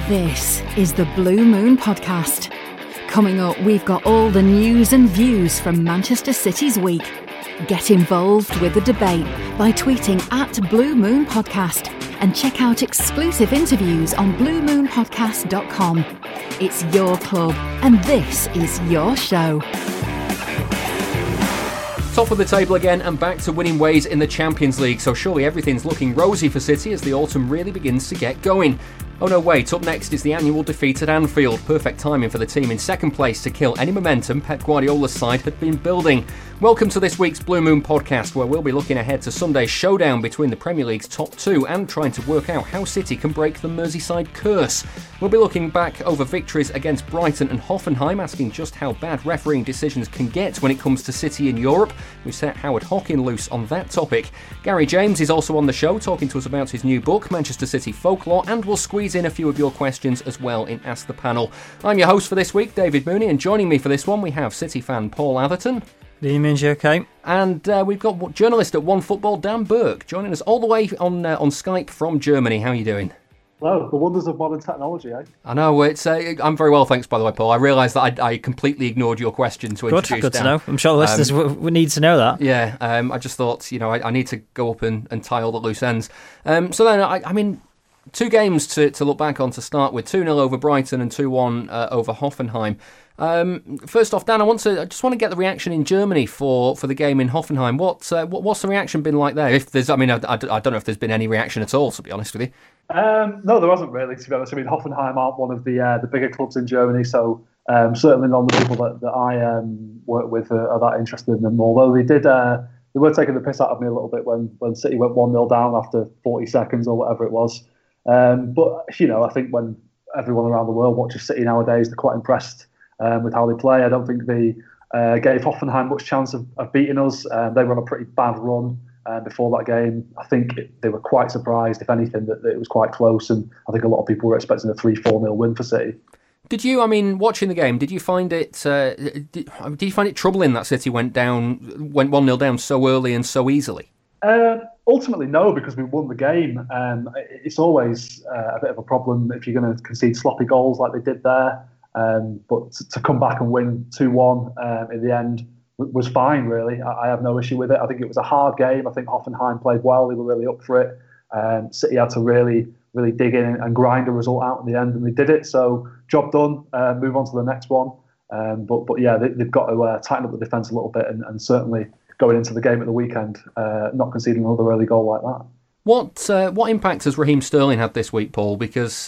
This is the Blue Moon Podcast. Coming up, we've got all the news and views from Manchester City's week. Get involved with the debate by tweeting at Blue Moon Podcast and check out exclusive interviews on bluemoonpodcast.com. It's your club and this is your show. Top of the table again and back to winning ways in the Champions League, so surely everything's looking rosy for City as the autumn really begins to get going. Oh no, wait, up next is the annual defeat at Anfield. Perfect timing for the team in second place to kill any momentum Pep Guardiola's side had been building. Welcome to this week's Blue Moon Podcast, where we'll be looking ahead to Sunday's showdown between the Premier League's top two and trying to work out how City can break the Merseyside curse. We'll be looking back over victories against Brighton and Hoffenheim, asking just how bad refereeing decisions can get when it comes to City in Europe. We've set Howard Hockin loose on that topic. Gary James is also on the show, talking to us about his new book, Manchester City Folklore, and we'll squeeze in a few of your questions as well in Ask the Panel. I'm your host for this week, David Mooney, and joining me for this one we have City fan Paul Atherton. The image, okay? And we've got journalist at One Football, Dan Burke, joining us all the way on Skype from Germany. How are you doing? Hello, the wonders of modern technology, eh? I know, I'm very well, thanks, by the way, Paul. I realised that I completely ignored your question to introduce Good Dan. to know. I'm sure the listeners would need to know that. Yeah, I just thought, I need to go up and tie all the loose ends. So then, I mean, two games to look back on to start with. 2-0 over Brighton and 2-1 over Hoffenheim. First off, Dan, I just want to get the reaction in Germany for the game in Hoffenheim. What's the reaction been like there? If there's, I don't know if there's been any reaction at all, to be honest with you. No, there hasn't really, to be honest. I mean, Hoffenheim aren't one of the bigger clubs in Germany, so certainly none of the people that I work with are that interested in them. Although they were taking the piss out of me a little bit when City went 1-0 down after 40 seconds or whatever it was. But I think when everyone around the world watches City nowadays, they're quite impressed with how they play. I don't think they gave Hoffenheim much chance of beating us. They were on a pretty bad run before that game. I think they were quite surprised, if anything, that it was quite close, and I think a lot of people were expecting a 3-4-0 win for City. Did you, watching the game, did you find it did you find it troubling that City went 1-0 down so early and so easily? Ultimately, no, because we won the game. It's always a bit of a problem if you're going to concede sloppy goals like they did there. But to come back and win 2-1 in the end was fine, really. I have no issue with it. I think it was a hard game. I think Hoffenheim played well. They were really up for it. City had to really dig in and grind a result out in the end, and they did it. So job done. Move on to the next one. But yeah, they've got to tighten up the defence a little bit, and certainly going into the game at the weekend, not conceding another early goal like that. What impact has Raheem Sterling had this week, Paul? Because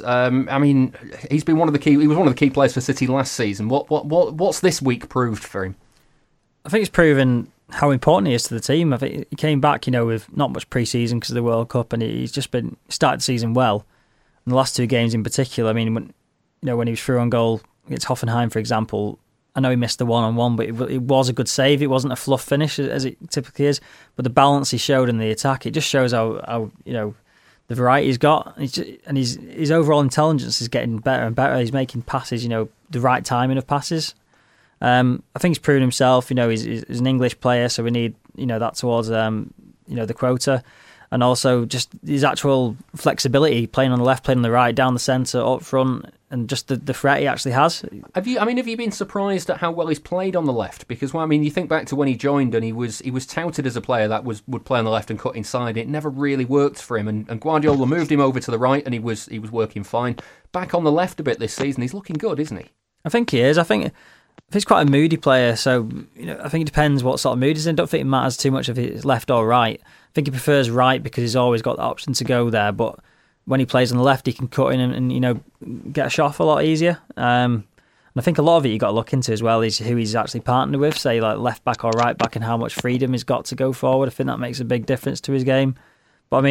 he's been he was one of the key players for City last season. What's this week proved for him? I think it's proven how important he is to the team. I think he came back, with not much pre-season because of the World Cup, and he's just been started the season well. In the last two games in particular, when he was through on goal against Hoffenheim, for example, I know he missed the one-on-one, but it was a good save. It wasn't a fluff finish as it typically is, but the balance he showed in the attack, it just shows how the variety he's got, and his overall intelligence is getting better and better. He's making passes, the right timing of passes. I think he's proven himself. He's an English player, so we need that towards the quota, and also just his actual flexibility, playing on the left, playing on the right, down the centre, up front, and just the threat he actually has. Have you been surprised at how well he's played on the left? Because you think back to when he joined, and he was touted as a player that would play on the left and cut inside. It never really worked for him, and Guardiola moved him over to the right, and he was working fine. Back on the left a bit this season, he's looking good, isn't he? I think he is. I think he's quite a moody player, so I think it depends what sort of mood he's in. I don't think it matters too much if it's left or right. I think he prefers right because he's always got the option to go there, but when he plays on the left, he can cut in and get a shot off a lot easier. And I think a lot of it you got to look into as well is who he's actually partnered with, say like left back or right back, and how much freedom he's got to go forward. I think that makes a big difference to his game. But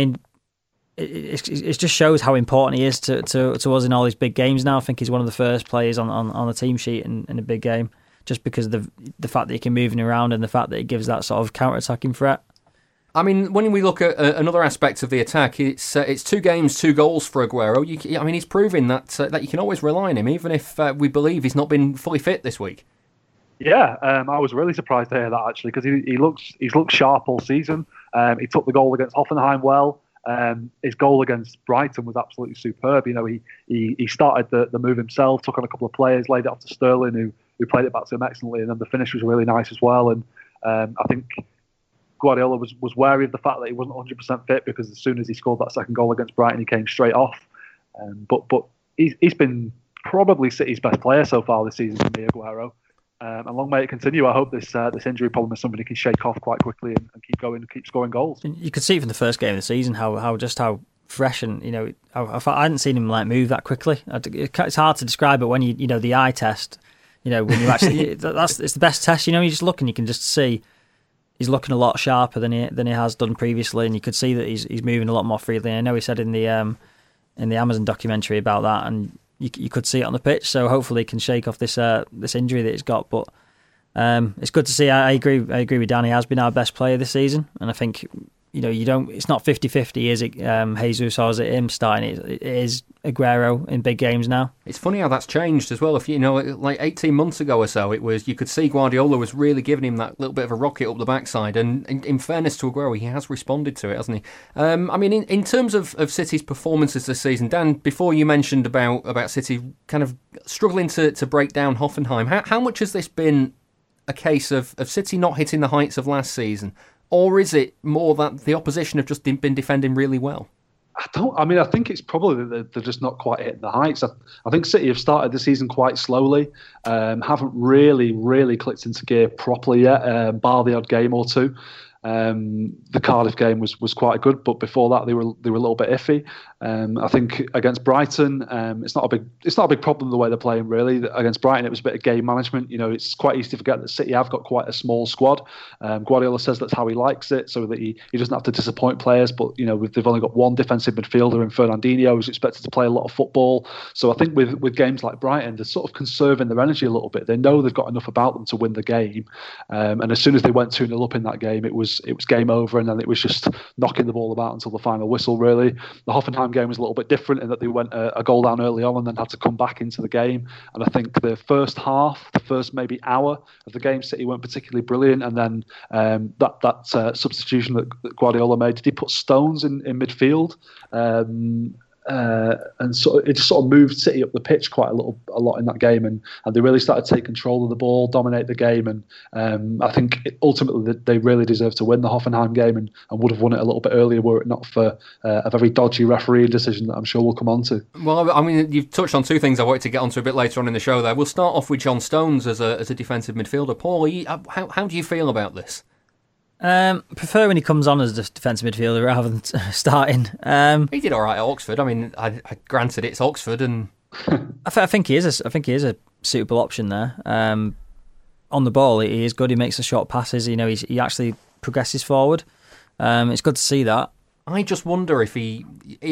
it just shows how important he is to us in all these big games now. I think he's one of the first players on the team sheet in a big game, just because of the fact that he can move him around and the fact that he gives that sort of counter-attacking threat. When we look at another aspect of the attack, it's 2 games, 2 goals for Aguero. He's proving that you can always rely on him, even if we believe he's not been fully fit this week. Yeah, I was really surprised to hear that, actually, because he's looked sharp all season. He took the goal against Hoffenheim well. his goal against Brighton was absolutely superb. You know, he started the move himself, took on a couple of players, laid it off to Sterling, who played it back to him excellently, and then the finish was really nice as well. And I think Guardiola was wary of the fact that he wasn't 100% fit, because as soon as he scored that second goal against Brighton, he came straight off. But he's been probably City's best player so far this season for me, Aguero. And long may it continue. I hope this injury problem is something he can shake off quite quickly and keep going and keep scoring goals. You could see from the first game of the season how fresh, and I hadn't seen him move that quickly. It's hard to describe it when you the eye test. When you actually it's the best test. You just look and you can just see he's looking a lot sharper than he has done previously, and you could see that he's moving a lot more freely. And I know he said in the Amazon documentary about that, and you could see it on the pitch. So hopefully he can shake off this injury that he's got. But it's good to see. I agree with Dan. He has been our best player this season, and I think it's not 50-50, is it? Jesus, or is it him starting? It is Aguero in big games now. It's funny how that's changed as well. If like 18 months ago or so, it was, you could see Guardiola was really giving him that little bit of a rocket up the backside, and in fairness to Aguero, he has responded to it, hasn't he? I mean, in terms of City's performances this season, Dan, before you mentioned about City kind of struggling to break down Hoffenheim, how much has this been a case of City not hitting the heights of last season? Or is it more that the opposition have just been defending really well? I think it's probably that they're just not quite hitting the heights. I think City have started the season quite slowly, haven't really clicked into gear properly yet, bar the odd game or two. The Cardiff game was quite good, but before that they were a little bit iffy. I think against Brighton, it's not a big problem the way they're playing really. Against Brighton, it was a bit of game management. It's quite easy to forget that City have got quite a small squad. Guardiola says that's how he likes it, so that he doesn't have to disappoint players. But they've only got one defensive midfielder in Fernandinho, who's expected to play a lot of football. So I think with games like Brighton, they're sort of conserving their energy a little bit. They know they've got enough about them to win the game, and as soon as they went 2-0 up in that game, it was game over, and then it was just knocking the ball about until the final whistle. Really, the Hoffenheim game was a little bit different in that they went a goal down early on and then had to come back into the game. And I think the first half, the first maybe hour of the game, City weren't particularly brilliant. And then that substitution that Guardiola made, did he put Stones in midfield? And so it just sort of moved City up the pitch quite a lot in that game, and they really started to take control of the ball, dominate the game, and I think ultimately they really deserved to win the Hoffenheim game, and would have won it a little bit earlier were it not for a very dodgy referee decision that I'm sure we'll come on to. Well, I mean, you've touched on two things I wanted to get onto a bit later on in the show there. We'll start off with John Stones as a defensive midfielder. Paul, how do you feel about this? Prefer when he comes on as a defensive midfielder rather than starting. He did all right at Oxford. I mean, I granted it's Oxford, and I think he is a suitable option there. On the ball, he is good. He makes the short passes. He actually progresses forward. It's good to see that. I just wonder if he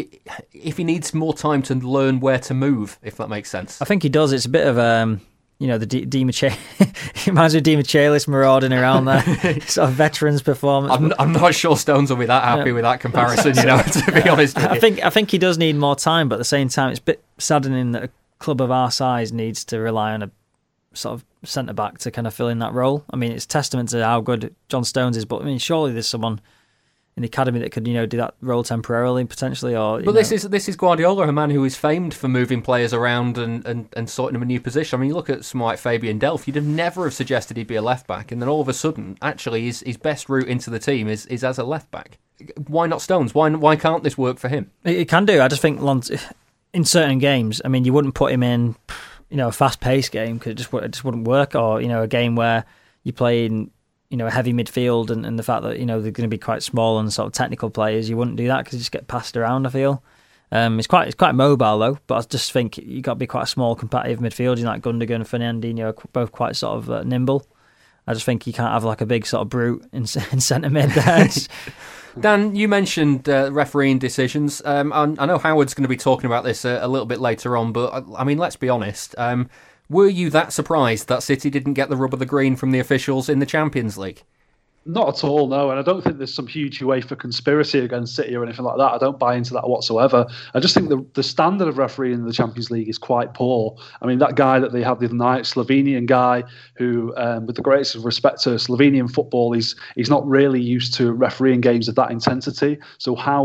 needs more time to learn where to move, if that makes sense. I think he does. It's a bit of the Di Michelis, reminds me of Di Michelis marauding around there, sort of veterans performance. I'm not sure Stones will be that happy with that comparison, to be honest with you. I think he does need more time, but at the same time, it's a bit saddening that a club of our size needs to rely on a sort of centre back to kind of fill in that role. I mean, it's testament to how good John Stones is, but I mean, surely there's someone in the academy that could do that role temporarily potentially. But this is Guardiola, a man who is famed for moving players around and sorting them a new position. I mean, you look at someone like Fabian Delph, you'd have never have suggested he'd be a left back, and then all of a sudden, actually, his best route into the team is as a left back. Why not Stones? Why can't this work for him? It can do. I just think in certain games, I mean, you wouldn't put him in a fast paced game because it just wouldn't work, or a game where you play in a heavy midfield and the fact that they're going to be quite small and sort of technical players, you wouldn't do that because you just get passed around. I feel it's quite mobile though, but I just think you got to be quite a small competitive midfield. Like Gundogan and Fernandinho are both quite sort of nimble. I just think you can't have like a big sort of brute in centre mid there. Dan, you mentioned refereeing decisions. I know Howard's going to be talking about this a little bit later on, but I mean, let's be honest. Were you that surprised that City didn't get the rub of the green from the officials in the Champions League? Not at all, no. And I don't think there's some huge UEFA conspiracy against City or anything like that. I don't buy into that whatsoever. I just think the standard of refereeing in the Champions League is quite poor. I mean, that guy that they had the other night, Slovenian guy, who, with the greatest of respect to Slovenian football, he's not really used to refereeing games of that intensity. So how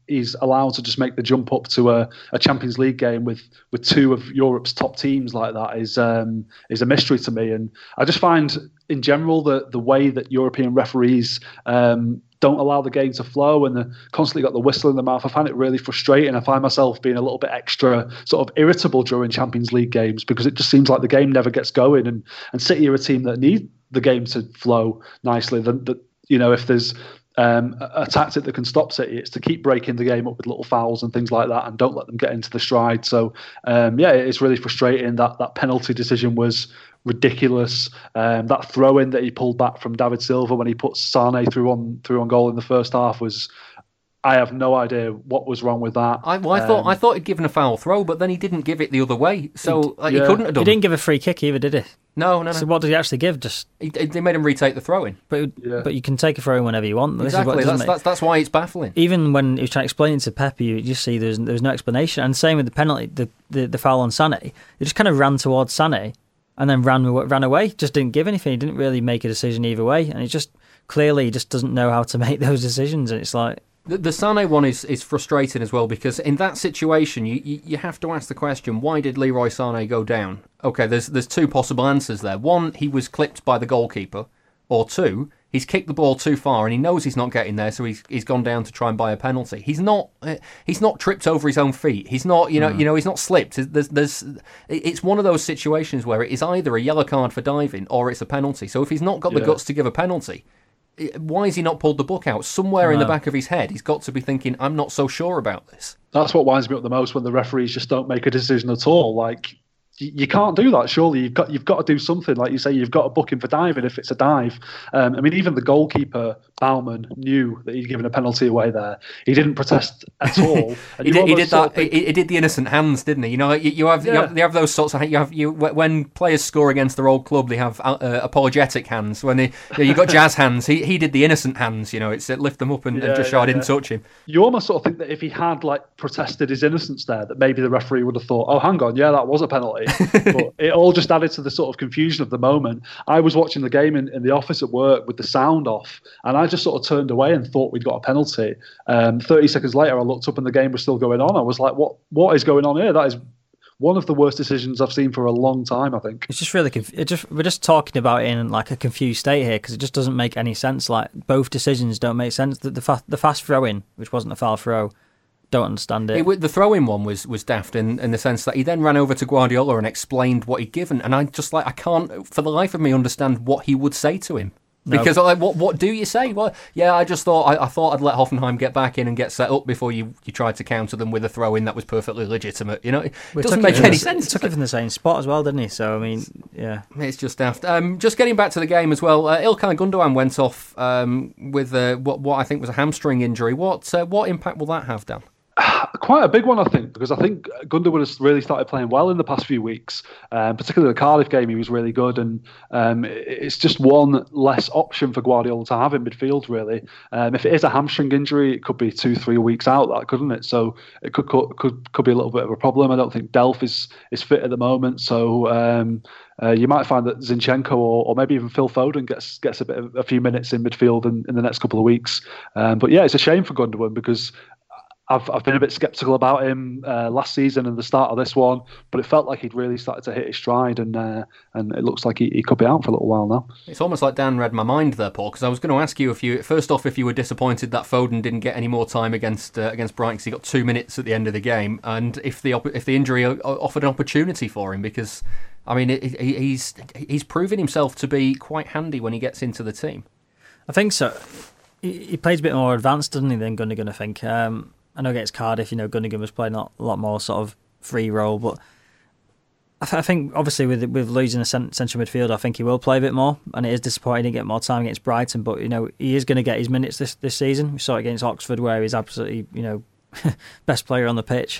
he's allowed to just make the jump up to a Champions League game with two of Europe's top teams like that is a mystery to me. And I just find, in general, the way that European referees don't allow the game to flow and they're constantly got the whistle in the mouth, I find it really frustrating. I find myself being a little bit extra sort of irritable during Champions League games because it just seems like the game never gets going. And City are a team that need the game to flow nicely. If there's a tactic that can stop City, it's to keep breaking the game up with little fouls and things like that and don't let them get into the stride. So, it's really frustrating that penalty decision was ridiculous. That throw-in that he pulled back from David Silva when he put Sane through on goal in the first half was... I have no idea what was wrong with that. I thought he'd given a foul throw, but then he didn't give it the other way, so he couldn't have done. He didn't give a free kick either, did he? No. So what did he actually give? They made him retake the throw-in. But you can take a throw-in whenever you want. Exactly. That's why it's baffling. Even when he was trying to explain it to Pep, you just see there was no explanation. And same with the penalty, the foul on Sané. He just kind of ran towards Sané and then ran away. Just didn't give anything. He didn't really make a decision either way. And he just doesn't know how to make those decisions. And it's like... The Sané one is frustrating as well because in that situation you have to ask the question, why did Leroy Sané go down? Okay, there's two possible answers there. One, he was clipped by the goalkeeper, or two, he's kicked the ball too far and he knows he's not getting there, so he's gone down to try and buy a penalty. He's not tripped over his own feet. He's not he's not slipped. It's one of those situations where it is either a yellow card for diving or it's a penalty. So if he's not got the guts to give a penalty, why has he not pulled the book out? Somewhere in the back of his head, he's got to be thinking, I'm not so sure about this. That's what winds me up the most, when the referees just don't make a decision at all. Like, you can't do that, surely. You've got to do something. Like you say, you've got to book him for diving if it's a dive. Even the goalkeeper, Baumann, knew that he'd given a penalty away there. He didn't protest at all. He did the innocent hands, didn't he? You have those sorts of... when players score against their old club, they have apologetic hands. When you've got jazz hands, he did the innocent hands. It's lift them up and just show I didn't touch him. You almost sort of think that if he had protested his innocence there, that maybe the referee would have thought, oh, hang on, yeah, that was a penalty. But it all just added to the sort of confusion of the moment. I was watching the game in the office at work with the sound off, and I just sort of turned away and thought we'd got a penalty. 30 seconds later, I looked up and the game was still going on. I was like, what is going on here? That is one of the worst decisions I've seen for a long time, I think. It's just really... we're just talking about it in like a confused state here, because it just doesn't make any sense. Like, both decisions don't make sense. The fast throw-in, which wasn't a foul throw, don't understand it. The throw-in one was daft in the sense that he then ran over to Guardiola and explained what he'd given, and I can't for the life of me understand what he would say to him. No. Because what do you say? Well, yeah, I just thought I'd let Hoffenheim get back in and get set up before you tried to counter them with a throw-in that was perfectly legitimate. It doesn't make any sense. He took it from the same spot as well, didn't he? So, I mean, yeah. It's just daft. Just getting back to the game as well, Ilkay Gundogan went off with what I think was a hamstring injury. What impact will that have, Dan? Quite a big one, I think, because I think Gundogan has really started playing well in the past few weeks. Particularly the Cardiff game, he was really good, and it's just one less option for Guardiola to have in midfield, really. If it is a hamstring injury, it could be 2-3 weeks out, that couldn't it? So it could be a little bit of a problem. I don't think Delph is fit at the moment, so you might find that Zinchenko or maybe even Phil Foden gets a few minutes in midfield in the next couple of weeks. But yeah, it's a shame for Gundogan, because I've been a bit sceptical about him last season and the start of this one, but it felt like he'd really started to hit his stride, and it looks like he could be out for a little while now. It's almost like Dan read my mind there, Paul, because I was going to ask you if you were disappointed that Foden didn't get any more time against Brighton, because he got 2 minutes at the end of the game, and if the injury offered an opportunity for him, because I mean he's proven himself to be quite handy when he gets into the team. I think so. He plays a bit more advanced, doesn't he, than Gundogan, I think. I know against Cardiff, Gundogan was playing a lot more sort of free role, but I think obviously with losing a central midfielder, I think he will play a bit more, and it is disappointing to get more time against Brighton, but he is going to get his minutes this season. We saw it against Oxford, where he's absolutely best player on the pitch.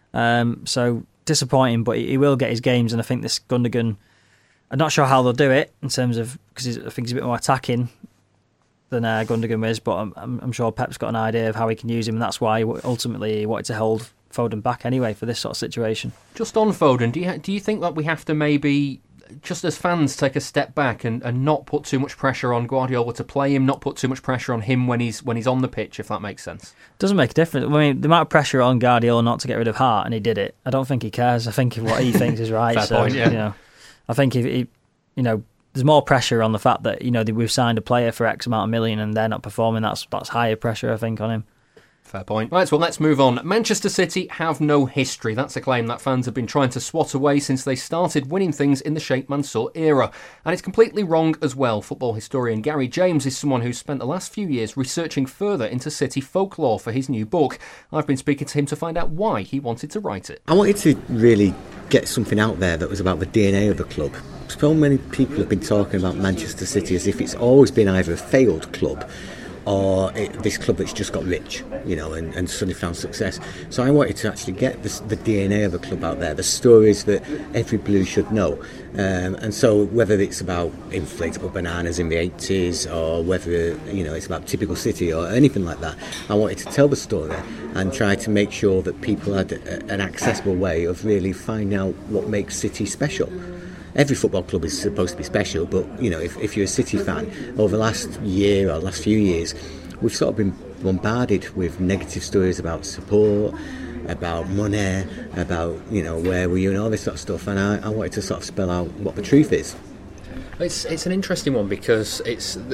So disappointing, but he will get his games, and I think this Gundogan, I'm not sure how they'll do it in terms of, because I think he's a bit more attacking than Gundogan is, but I'm sure Pep's got an idea of how he can use him, and that's why ultimately he wanted to hold Foden back anyway for this sort of situation. Just on Foden, do you think that we have to maybe just as fans take a step back and not put too much pressure on Guardiola to play him, not put too much pressure on him when he's on the pitch, if that makes sense? Doesn't make a difference. I mean, the amount of pressure on Guardiola not to get rid of Hart, and he did it. I don't think he cares. I think what he thinks is right. Fair point, yeah. I think if there's more pressure on the fact that we've signed a player for X amount of million and they're not performing. That's higher pressure, I think, on him. Fair point. Right, well, let's move on. Manchester City have no history. That's a claim that fans have been trying to swat away since they started winning things in the Sheikh Mansour era. And it's completely wrong as well. Football historian Gary James is someone who's spent the last few years researching further into City folklore for his new book. I've been speaking to him to find out why he wanted to write it. I wanted to really get something out there that was about the DNA of the club. So many people have been talking about Manchester City as if it's always been either a failed club or this club that's just got rich, and suddenly found success. So I wanted to actually get the DNA of the club out there, the stories that every Blue should know. And so whether it's about inflatable bananas in the 80s or whether it's about typical City or anything like that, I wanted to tell the story and try to make sure that people had an accessible way of really finding out what makes City special. Every football club is supposed to be special, but if you're a City fan, over the last year or last few years, we've sort of been bombarded with negative stories about support, about money, about where were you and all this sort of stuff, and I wanted to sort of spell out what the truth is. It's an interesting one because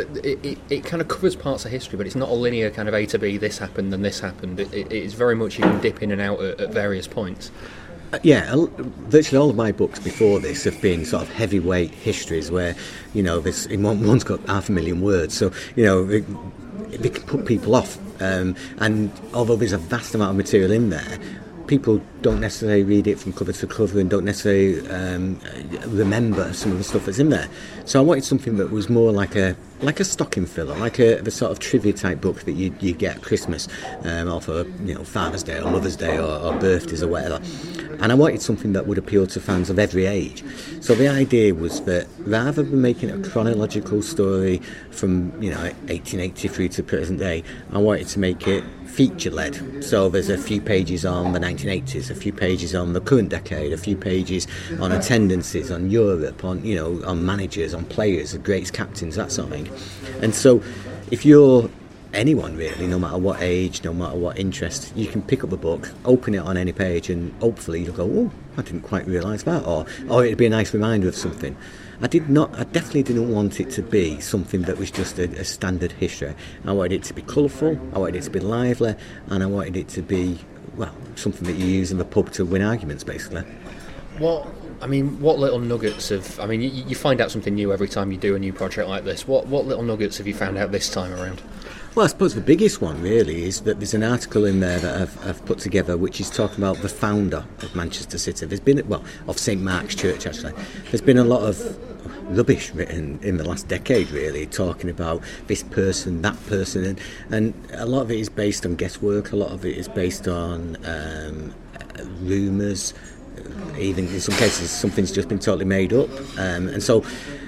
it kind of covers parts of history, but it's not a linear kind of A to B, this happened and this happened. It's very much you can dip in and out at various points. Virtually all of my books before this have been sort of heavyweight histories where, one's got 500,000 words, so, they can put people off. And although there's a vast amount of material in there, people don't necessarily read it from cover to cover and don't necessarily remember some of the stuff that's in there. So I wanted something that was more like a stocking filler, like the sort of trivia type book that you get at Christmas, or for Father's Day or Mother's Day or birthdays or whatever. And I wanted something that would appeal to fans of every age. So the idea was that rather than making it a chronological story from 1883 to present day, I wanted to make it feature-led. So there's a few pages on the 1980s, a few pages on the current decade, a few pages on attendances, on Europe, on managers, on players, the greats, captains, that sort of thing. And so if you're anyone really, no matter what age, no matter what interest, you can pick up the book, open it on any page, and hopefully you'll go, oh, I didn't quite realise that, or it'd be a nice reminder of something. I definitely didn't want it to be something that was just a standard history. I wanted it to be colourful, I wanted it to be lively, and I wanted it to be, something that you use in the pub to win arguments, basically. What little nuggets you find out something new every time you do a new project like this. What little nuggets have you found out this time around? Well, I suppose the biggest one really is that there's an article in there that I've put together which is talking about the founder of Manchester City. There's been, of St Mark's Church actually. There's been a lot of rubbish written in the last decade really, talking about this person, that person, and a lot of it is based on guesswork, a lot of it is based on rumours, even in some cases something's just been totally made up, and so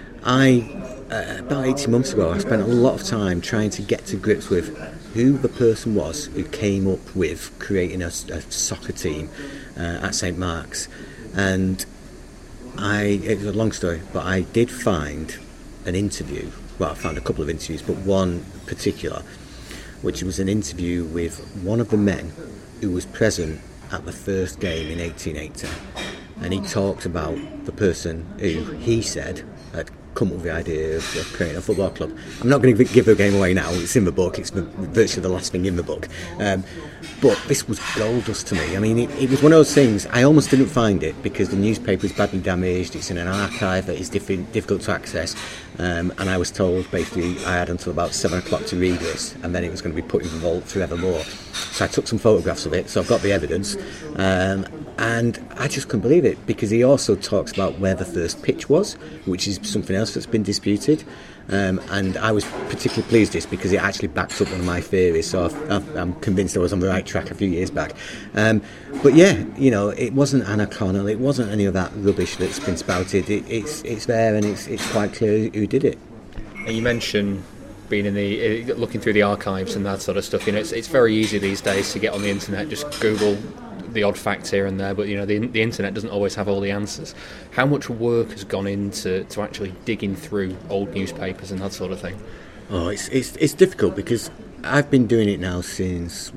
about 18 months ago I spent a lot of time trying to get to grips with who the person was who came up with creating a soccer team at St Mark's. And it was a long story, but I did find an interview. Well, I found a couple of interviews, but one particular, which was an interview with one of the men who was present at the first game in 1880. And he talked about the person who he said had come up with the idea of creating a football club. I'm not going to give the game away now, it's in the book, it's virtually the last thing in the book. But this was gold dust to me. I mean, it was one of those things, I almost didn't find it because the newspaper is badly damaged, it's in an archive that is difficult to access, and I was told basically I had until about 7 o'clock to read this, and then it was going to be put in the vault forevermore. So I took some photographs of it, so I've got the evidence, and I just couldn't believe it, because he also talks about where the first pitch was, which is something else that's been disputed. And I was particularly pleased this because it actually backed up one of my theories, so I'm convinced I was on the right track a few years back. But yeah, it wasn't Anna Connell, it wasn't any of that rubbish that's been spouted. It's there, and it's quite clear who did it. And you mentioned being looking through the archives and that sort of stuff. It's very easy these days to get on the internet, just Google the odd fact here and there, but the internet doesn't always have all the answers. How much work has gone into actually digging through old newspapers and that sort of thing? Oh, it's difficult because I've been doing it now since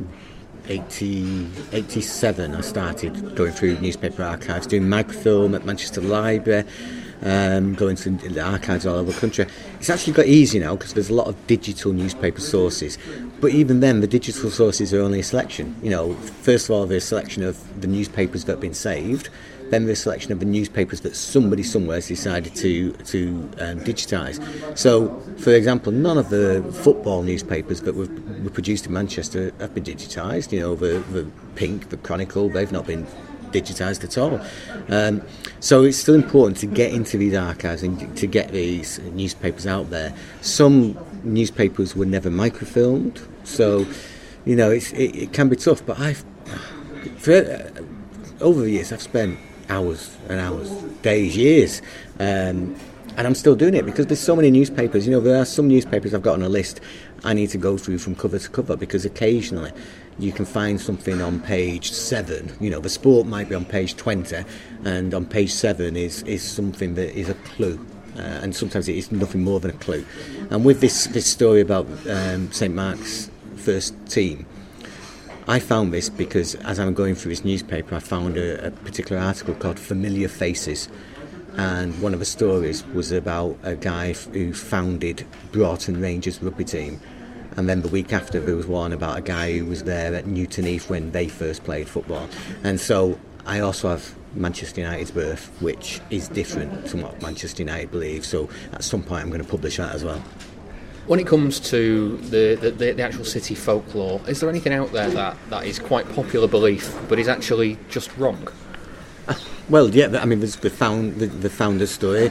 87. I started going through newspaper archives, doing microfilm at Manchester Library, going to the archives all over the country. It's actually got easy now because there's a lot of digital newspaper sources. But even then, the digital sources are only a selection. First of all, there's a selection of the newspapers that have been saved. Then there's a selection of the newspapers that somebody somewhere has decided to digitise. So, for example, none of the football newspapers that were produced in Manchester have been digitised. The Pink, the Chronicle, they've not been digitised at all. So it's still important to get into these archives and to get these newspapers out there. Some newspapers were never microfilmed, so it can be tough. But over the years I've spent hours and hours, days, years, and I'm still doing it because there's so many newspapers. There are some newspapers I've got on a list I need to go through from cover to cover because occasionally you can find something on page 7. The sport might be on page 20, and on page 7 is something that is a clue, and sometimes it is nothing more than a clue. And with this story about St Mark's first team, I found this because as I'm going through this newspaper, I found a particular article called Familiar Faces, and one of the stories was about a guy who founded Broughton Rangers rugby team, and then the week after there was one about a guy who was there at Newton Heath when they first played football. And so I also have Manchester United's birth, which is different to what Manchester United believe, so at some point I'm going to publish that as well. When it comes to the actual city folklore, is there anything out there that is quite popular belief but is actually just wrong? Well, yeah, there's the founder's story.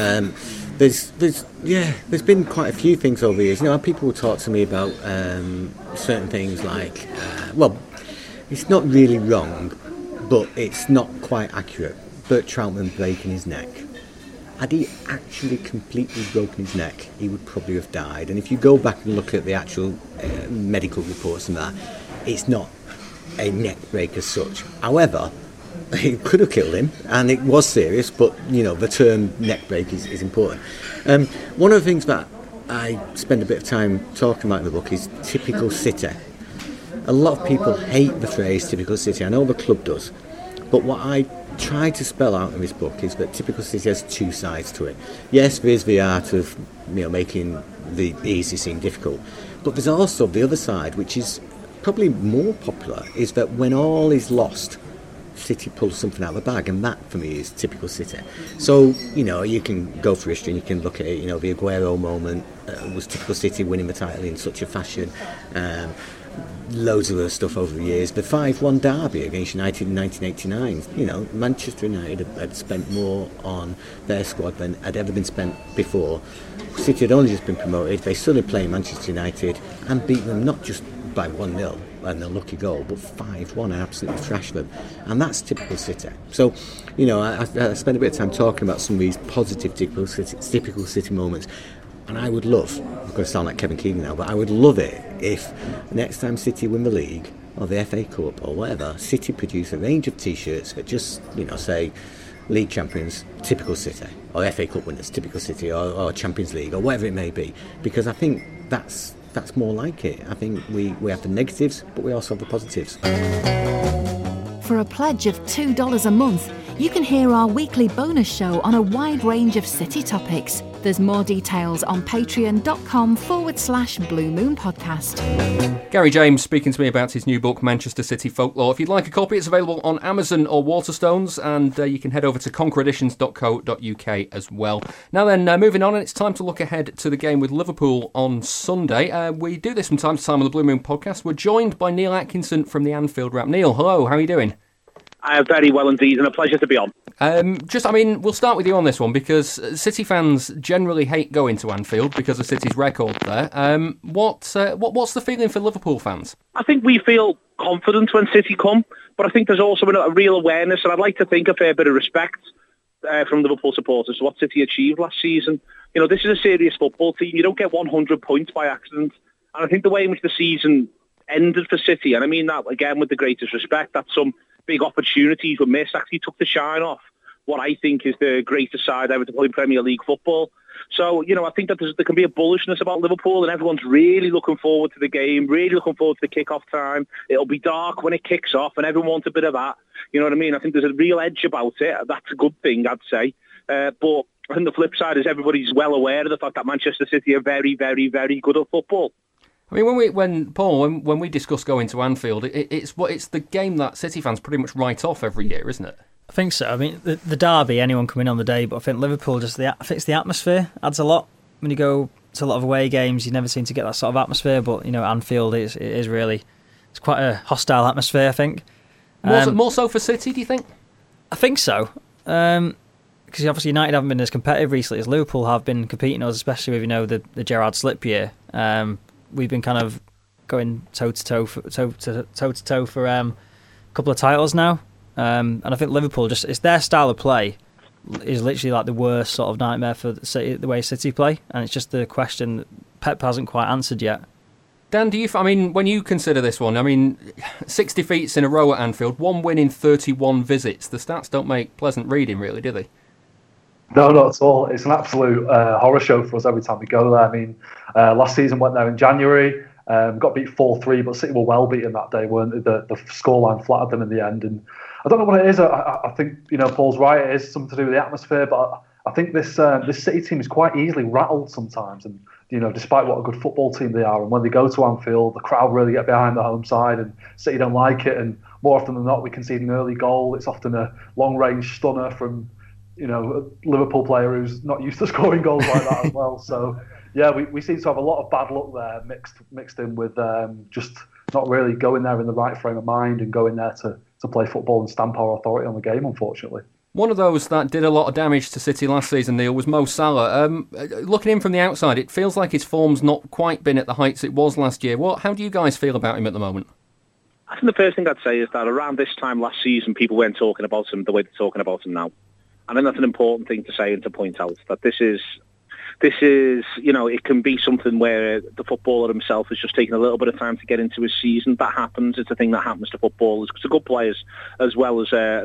There's been quite a few things over the years. People will talk to me about certain things like, it's not really wrong, but it's not quite accurate. Bert Troutman breaking his neck. Had he actually completely broken his neck, he would probably have died. And if you go back and look at the actual medical reports and that, it's not a neck break as such. However, it could have killed him, and it was serious, but, the term neck break is important. One of the things that I spend a bit of time talking about in the book is typical city. A lot of people hate the phrase typical city. I know the club does. But what I try to spell out in this book is that typical city has two sides to it. Yes, there is the art of making the easy seem difficult, but there's also the other side, which is probably more popular, is that when all is lost, City pulls something out of the bag, and that for me is typical City. So you can go through history and you can look at it. The Aguero moment was typical City, winning the title in such a fashion. Loads of other stuff over the years. The 5-1 derby against United in 1989. Manchester United had spent more on their squad than had ever been spent before. City had only just been promoted. They suddenly play Manchester United and beat them not just by 1-0 and a lucky goal, but 5-1 and absolutely thrashed them. And that's typical City. So, I spent a bit of time talking about some of these positive typical City moments. And I would love, I'm going to sound like Kevin Keegan now, but I would love it if next time City win the league or the FA Cup or whatever, City produce a range of T-shirts that just, say, League Champions, typical City, or FA Cup winners, typical City, or Champions League, or whatever it may be. Because I think that's more like it. I think we have the negatives, but we also have the positives. For a pledge of $2 a month, you can hear our weekly bonus show on a wide range of City topics. There's more details on patreon.com/Blue Moon Podcast. Gary James speaking to me about his new book, Manchester City Folklore. If you'd like a copy, it's available on Amazon or Waterstones, and you can head over to conquereditions.co.uk as well. Now then, moving on, and it's time to look ahead to the game with Liverpool on Sunday. We do this from time to time on the Blue Moon Podcast. We're joined by Neil Atkinson from the Anfield Wrap. Neil, hello, how are you doing? I am very well indeed, and a pleasure to be on. We'll start with you on this one, because City fans generally hate going to Anfield because of City's record there. What's the feeling for Liverpool fans? I think we feel confident when City come, but I think there's also a real awareness, and I'd like to think a fair bit of respect from Liverpool supporters to what City achieved last season. This is a serious football team. You don't get 100 points by accident, and I think the way in which the season ended for City, and I mean that again with the greatest respect, that's some big opportunities were missed, actually took the shine off what I think is the greatest side ever to play Premier League football. So, I think that there can be a bullishness about Liverpool, and everyone's really looking forward to the game, really looking forward to the kick-off time. It'll be dark when it kicks off, and everyone wants a bit of that. You know what I mean? I think there's a real edge about it. That's a good thing, I'd say. But I think the flip side is everybody's well aware of the fact that Manchester City are very, very, very good at football. I mean, when we discuss going to Anfield, it's the game that City fans pretty much write off every year, isn't it? I think so. I mean, the derby, anyone come in on the day, but I think Liverpool I think it's the atmosphere adds a lot. When you go to a lot of away games, you never seem to get that sort of atmosphere. But Anfield it's quite a hostile atmosphere. I think more so for City. Do you think? I think so. Because obviously United haven't been as competitive recently as Liverpool have been competing us, especially with the Gerrard slip year. We've been kind of going toe to toe for a couple of titles now. And I think Liverpool it's their style of play is literally like the worst sort of nightmare for the way City play, and it's just the question that Pep hasn't quite answered yet. Dan, when you consider this one, 6 defeats in a row at Anfield, 1 win in 31 visits. The stats don't make pleasant reading, really, do they? No, not at all. It's an absolute horror show for us every time we go there. Last season went there in January, got beat 4-3, but City were well beaten that day, weren't they? The scoreline flattered them in the end, and I don't know what it is. I think Paul's right. It is something to do with the atmosphere, but I think this City team is quite easily rattled sometimes. And despite what a good football team they are, and when they go to Anfield, the crowd really get behind the home side, and City don't like it. And more often than not, we concede an early goal. It's often a long-range stunner from a Liverpool player who's not used to scoring goals like that as well. So yeah, we seem to have a lot of bad luck there mixed in with just not really going there in the right frame of mind and going there to play football and stamp our authority on the game, unfortunately. One of those that did a lot of damage to City last season, Neil, was Mo Salah. Looking in from the outside, it feels like his form's not quite been at the heights it was last year. How do you guys feel about him at the moment? I think the first thing I'd say is that around this time last season, people weren't talking about him the way they're talking about him now. I think that's an important thing to say and to point out, that this is, it can be something where the footballer himself is just taking a little bit of time to get into his season. That happens. It's a thing that happens to footballers, to good players as well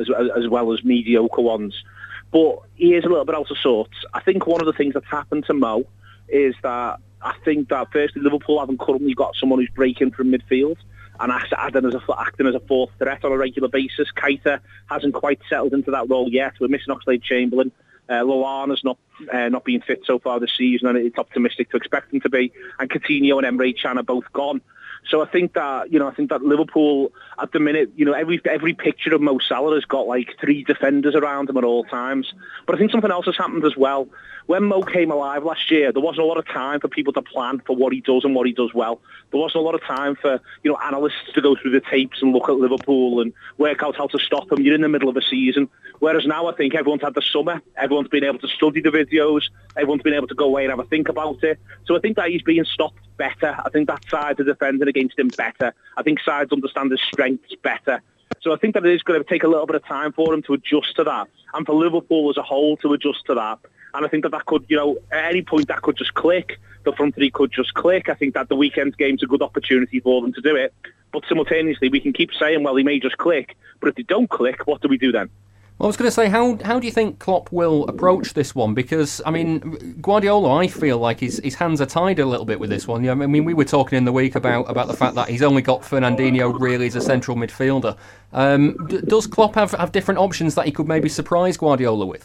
as mediocre ones. But he is a little bit out of sorts. I think one of the things that's happened to Mo is that I think that firstly Liverpool haven't currently got someone who's breaking from midfield and acting as a fourth threat on a regular basis. Keita hasn't quite settled into that role yet. We're missing Oxlade-Chamberlain. Lallana's not been fit so far this season, and it's optimistic to expect him to be. And Coutinho and Emre Can are both gone. So I think that Liverpool at the minute, every picture of Mo Salah has got like 3 defenders around him at all times. But I think something else has happened as well. When Mo came alive last year, there wasn't a lot of time for people to plan for what he does and what he does well. There wasn't a lot of time for analysts to go through the tapes and look at Liverpool and work out how to stop him. You're in the middle of a season. Whereas now I think everyone's had the summer. Everyone's been able to study the videos. Everyone's been able to go away and have a think about it. So I think that he's being stopped better. I think that side is defending against him better. I think sides understand his strengths better. So I think that it is going to take a little bit of time for him to adjust to that, and for Liverpool as a whole to adjust to that. And I think that could, at any point that could just click. The front three could just click. I think that the weekend's game's a good opportunity for them to do it. But simultaneously, we can keep saying, well, he may just click. But if they don't click, what do we do then? Well, I was going to say, how do you think Klopp will approach this one? Because, Guardiola, I feel like his hands are tied a little bit with this one. We were talking in the week about the fact that he's only got Fernandinho really as a central midfielder. Does Klopp have different options that he could maybe surprise Guardiola with?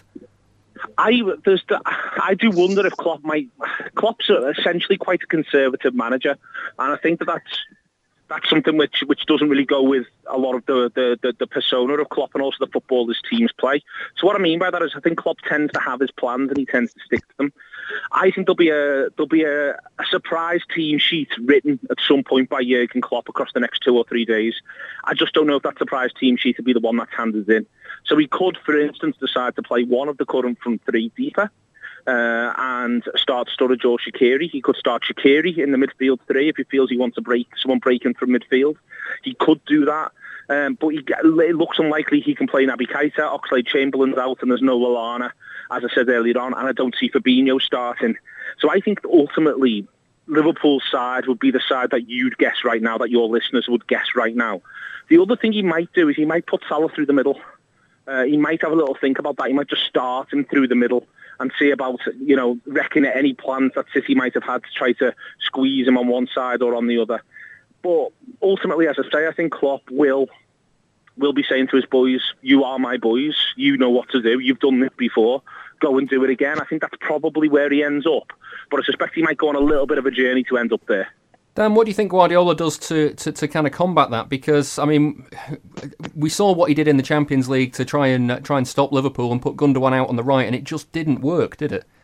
I do wonder if Klopp's essentially quite a conservative manager, and I think that's something which doesn't really go with a lot of the persona of Klopp and also the football his teams play. So what I mean by that is I think Klopp tends to have his plans and he tends to stick to them. I think there'll be a surprise team sheet written at some point by Jurgen Klopp across the next 2 or 3 days. I just don't know if that surprise team sheet will be the one that's handed in. So he could, for instance, decide to play one of the current front three deeper and start Sturridge or Shaqiri. He could start Shaqiri in the midfield 3 if he feels he wants to someone breaking from midfield. He could do that. But it looks unlikely he can play Naby Keita. Oxlade-Chamberlain's out and there's no Lallana, as I said earlier on, and I don't see Fabinho starting. So I think ultimately Liverpool's side would be the side that you'd guess right now, that your listeners would guess right now. The other thing he might do is he might put Salah through the middle. He might have a little think about that. He might just start him through the middle and see about, reckon at any plans that City might have had to try to squeeze him on one side or on the other. But ultimately, as I say, I think Klopp will be saying to his boys, you are my boys, you know what to do, you've done this before, go and do it again. I think that's probably where he ends up. But I suspect he might go on a little bit of a journey to end up there. Dan, what do you think Guardiola does to kind of combat that? Because, I mean, we saw what he did in the Champions League to try and stop Liverpool and put Gundogan out on the right, and it just didn't work, did it?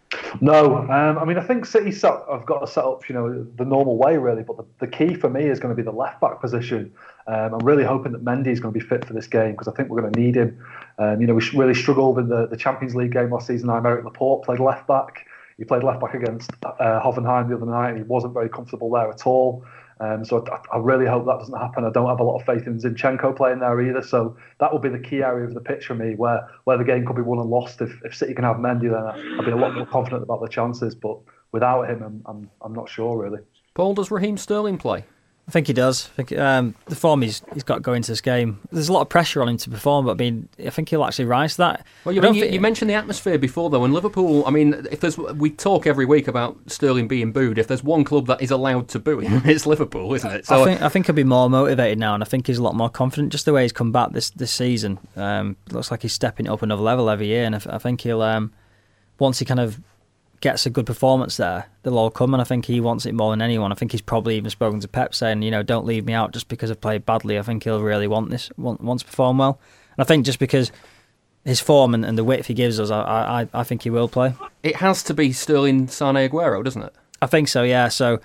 No, I think City have got to set up, the normal way really. But the key for me is going to be the left back position. I'm really hoping that Mendy is going to be fit for this game because I think we're going to need him. We really struggled in the Champions League game last season. Aymeric Laporte played left back. He played left back against Hoffenheim the other night, and he wasn't very comfortable there at all. So I really hope that doesn't happen. I don't have a lot of faith in Zinchenko playing there either. So that will be the key area of the pitch for me, where the game could be won and lost. If City can have Mendy, then I'll be a lot more confident about the chances. But without him, I'm not sure really. Paul, does Raheem Sterling play? I think he does. I think the form he's got going into this game, there's a lot of pressure on him to perform, but I think he'll actually rise to that. Well, you mentioned the atmosphere before, though, and Liverpool, I mean, we talk every week about Sterling being booed. If there's one club that is allowed to boo him, it's Liverpool, isn't it? So I think he'll be more motivated now, and I think he's a lot more confident. Just the way he's come back this season, looks like he's stepping up another level every year, and I think he'll, once he kind of gets a good performance there, they'll all come, and I think he wants it more than anyone. I think he's probably even spoken to Pep saying, don't leave me out just because I've played badly. I think he'll really want to perform well. And I think just because his form and the width he gives us, I think he will play. It has to be Sterling, Sane, Aguero, doesn't it? I think so, yeah. So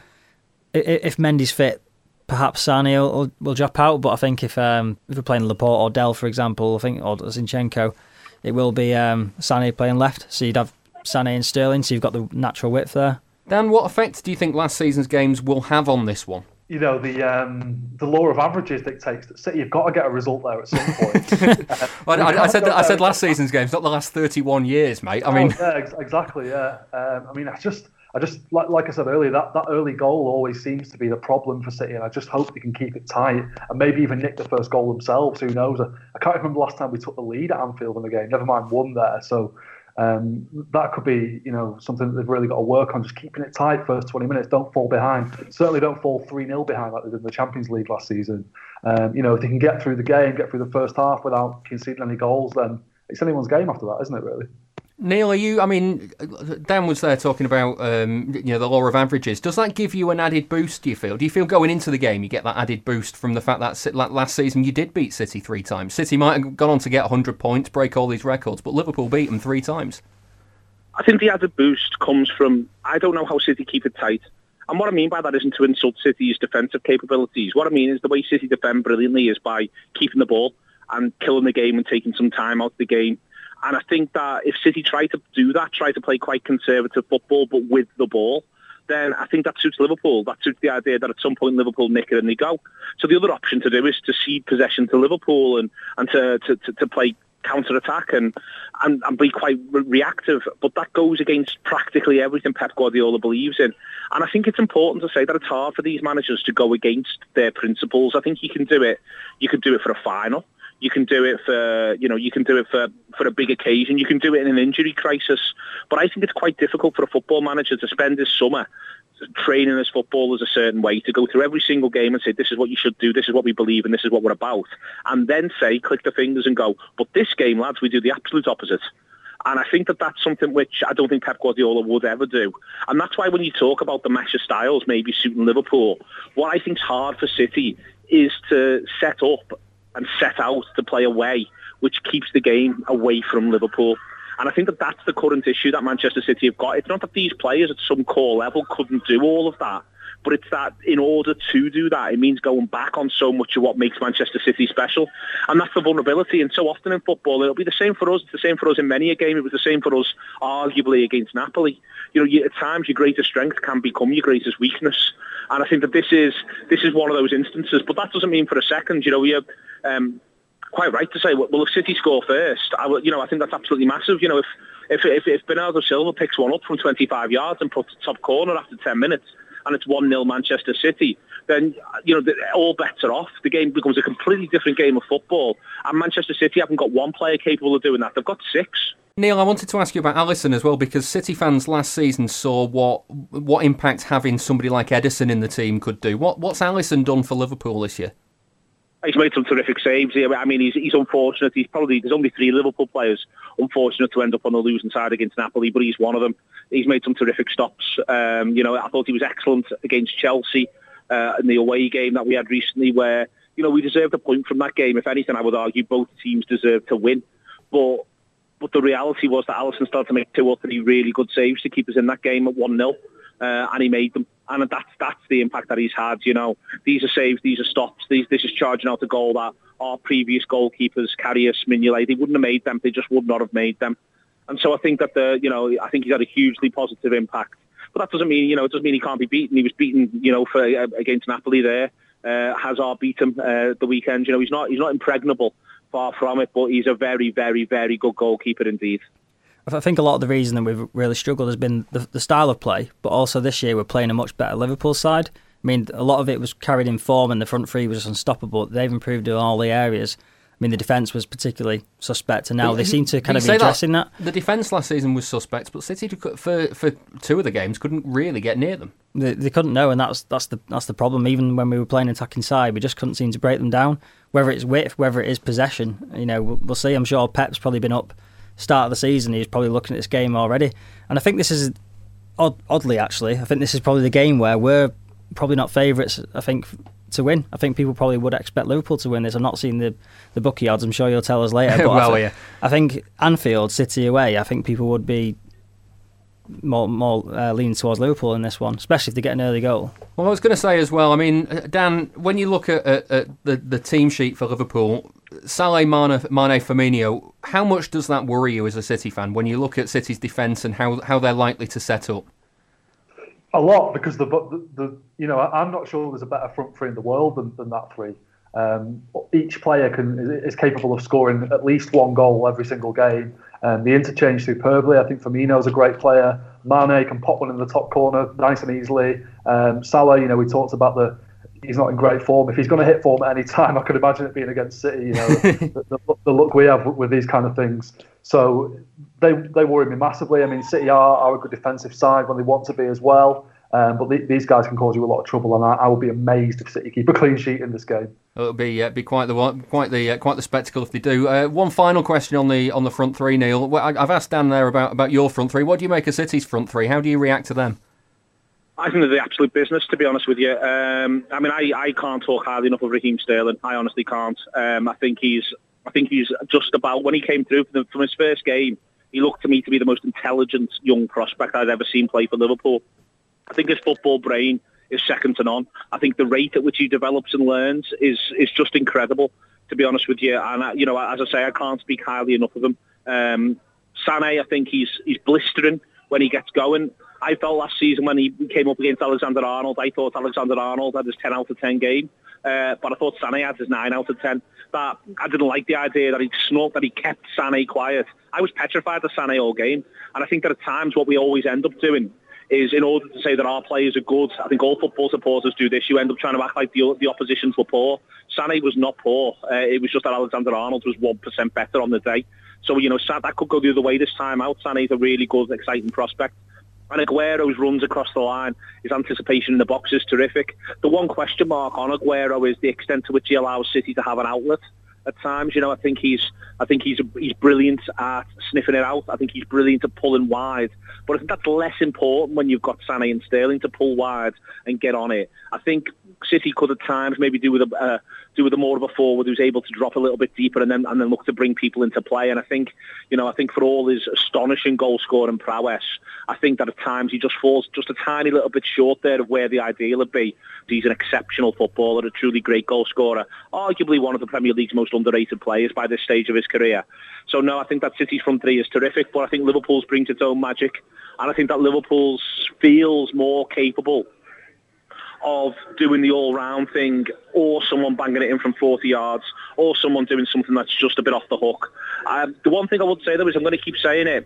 if Mendy's fit, perhaps Sane will drop out, but I think if we're playing Laporte or Dell, for example, or Zinchenko, it will be Sane playing left. So you'd have Sane and Sterling, so you've got the natural width there. Dan, what effect do you think last season's games will have on this one? The law of averages dictates that City have got to get a result there at some point. I said last season's games, not the last 31 years, mate. Yeah, exactly. Yeah. I just like I said earlier, that early goal always seems to be the problem for City, and I just hope they can keep it tight and maybe even nick the first goal themselves. Who knows? I can't remember the last time we took the lead at Anfield in the game. Never mind won there. So. That could be, something that they've really got to work on, just keeping it tight first 20 minutes. Don't fall behind. Certainly don't fall 3-0 behind like they did in the Champions League last season. If they can get through the game, get through the first half without conceding any goals, then it's anyone's game after that, isn't it, really? Neil, Dan was there talking about the law of averages. Does that give you an added boost, do you feel? Do you feel going into the game you get that added boost from the fact that last season you did beat City 3 times? City might have gone on to get 100 points, break all these records, but Liverpool beat them 3 times. I think the added boost comes from, I don't know how City keep it tight. And what I mean by that isn't to insult City's defensive capabilities. What I mean is the way City defend brilliantly is by keeping the ball and killing the game and taking some time out of the game. And I think that if City try to do that, try to play quite conservative football, but with the ball, then I think that suits Liverpool. That suits the idea that at some point Liverpool nick it and they go. So the other option to do is to cede possession to Liverpool and to play counter-attack and be quite reactive. But that goes against practically everything Pep Guardiola believes in. And I think it's important to say that it's hard for these managers to go against their principles. I think you can do it. You could do it for a final. You can do it for a big occasion. You can do it in an injury crisis. But I think it's quite difficult for a football manager to spend his summer training his footballers a certain way, to go through every single game and say, this is what you should do, this is what we believe and this is what we're about. And then say, click the fingers and go, but this game, lads, we do the absolute opposite. And I think that that's something which I don't think Pep Guardiola would ever do. And that's why when you talk about the mesh of styles maybe suiting Liverpool, what I think's hard for City is to set up and set out to play a way which keeps the game away from Liverpool. And I think that that's the current issue that Manchester City have got. It's not that these players at some core level couldn't do all of that, but it's that in order to do that, it means going back on so much of what makes Manchester City special. And that's the vulnerability. And so often in football, it'll be the same for us. It's the same for us in many a game. It was the same for us, arguably, against Napoli. At times, your greatest strength can become your greatest weakness. And I think that this is one of those instances. But that doesn't mean for a second, you're quite right to say, well, if City score first, I think that's absolutely massive. If Bernardo Silva picks one up from 25 yards and puts the top corner after 10 minutes, and it's 1-0 Manchester City, then all bets are off. The game becomes a completely different game of football. And Manchester City haven't got one player capable of doing that. They've got 6. Neil, I wanted to ask you about Alisson as well, because City fans last season saw what impact having somebody like Ederson in the team could do. What's Alisson done for Liverpool this year? He's made some terrific saves. I mean, he's unfortunate. There's only 3 Liverpool players unfortunate to end up on the losing side against Napoli, but he's one of them. He's made some terrific stops. I thought he was excellent against Chelsea in the away game that we had recently, where we deserved a point from that game. If anything, I would argue both teams deserved to win. But the reality was that Alisson started to make 2 or 3 really good saves to keep us in that game at 1-0. And he made them, and that's the impact that he's had. These are saves, these are stops. This is charging out a goal that our previous goalkeepers, Karius, Mignolet, they wouldn't have made them. They just would not have made them. And so I think that I think he's had a hugely positive impact. But that doesn't mean he can't be beaten. He was beaten, against Napoli there. Hazard beat him the weekend. He's not impregnable, far from it. But he's a very, very, very good goalkeeper indeed. I think a lot of the reason that we've really struggled has been the style of play, but also this year we're playing a much better Liverpool side. I mean, a lot of it was carried in form and the front three was unstoppable. They've improved in all the areas. I mean, the defence was particularly suspect, and now they seem to kind of be addressing that. The defence last season was suspect, but City, for 2 of the games, couldn't really get near them. They couldn't know, and that's the problem. Even when we were playing attacking side, we just couldn't seem to break them down. Whether it's width, whether it is possession, we'll see. I'm sure Pep's probably been up start of the season. He's probably looking at this game already, and I think this is oddly, actually, I think this is probably the game where we're probably not favourites. I think to win. I think people probably would expect Liverpool to win this. I'm not seeing the bookie odds. I'm sure you'll tell us later. But I think Anfield, City away, I think people would be more leaning towards Liverpool in this one, especially if they get an early goal. Well, I was going to say as well, I mean, Dan, when you look at the team sheet for Liverpool, Salah, Mane, Firmino, how much does that worry you as a City fan when you look at City's defence and how they're likely to set up? A lot, because I'm not sure there's a better front three in the world than that three. Each player is capable of scoring at least 1 goal every single game. They interchange superbly. I think Firmino's a great player. Mane can pop one in the top corner nice and easily. Salah, we talked about he's not in great form. If he's going to hit form at any time, I could imagine it being against City. The luck we have with these kind of things. So they worry me massively. I mean, City are a good defensive side when they want to be as well. But these guys can cause you a lot of trouble, and I would be amazed if City keep a clean sheet in this game. It'll be quite the spectacle if they do. One final question on the front three, Neil. Well, I've asked Dan there about your front three. What do you make of City's front three? How do you react to them? I think they're the absolute business, to be honest with you. I can't talk highly enough of Raheem Sterling. I honestly can't. I think he's just about, when he came through from his first game, he looked to me to be the most intelligent young prospect I've ever seen play for Liverpool. I think his football brain is second to none. I think the rate at which he develops and learns is just incredible, to be honest with you. And as I say, I can't speak highly enough of him. Sané, I think he's blistering when he gets going. I felt last season when he came up against Alexander-Arnold, I thought Alexander-Arnold had his 10 out of 10 game, but I thought Sané had his 9 out of 10. That I didn't like the idea that he kept Sané quiet. I was petrified of Sané all game, and I think that at times what we always end up doing is, in order to say that our players are good, I think all football supporters do this, you end up trying to act like the oppositions were poor. Sané was not poor. It was just that Alexander-Arnold was 1% better on the day. So, that could go the other way this time out. Sané's a really good, exciting prospect. And Aguero's runs across the line, his anticipation in the box is terrific. The one question mark on Aguero is the extent to which he allows City to have an outlet at times. I think he's brilliant at sniffing it out. I think he's brilliant at pulling wide. But I think that's less important when you've got Sané and Sterling to pull wide and get on it. I think City could at times maybe do with a more of a forward who's able to drop a little bit deeper and then look to bring people into play. And I think for all his astonishing goal scoring prowess, I think that at times he just falls just a tiny little bit short there of where the ideal would be. He's an exceptional footballer, a truly great goal scorer, arguably one of the Premier League's most underrated players by this stage of his career. So no, I think that City's front three is terrific, but I think Liverpool's brings its own magic, and I think that Liverpool's feels more capable of doing the all-round thing, or someone banging it in from 40 yards, or someone doing something that's just a bit off the hook. The one thing I would say, though, is I'm going to keep saying it,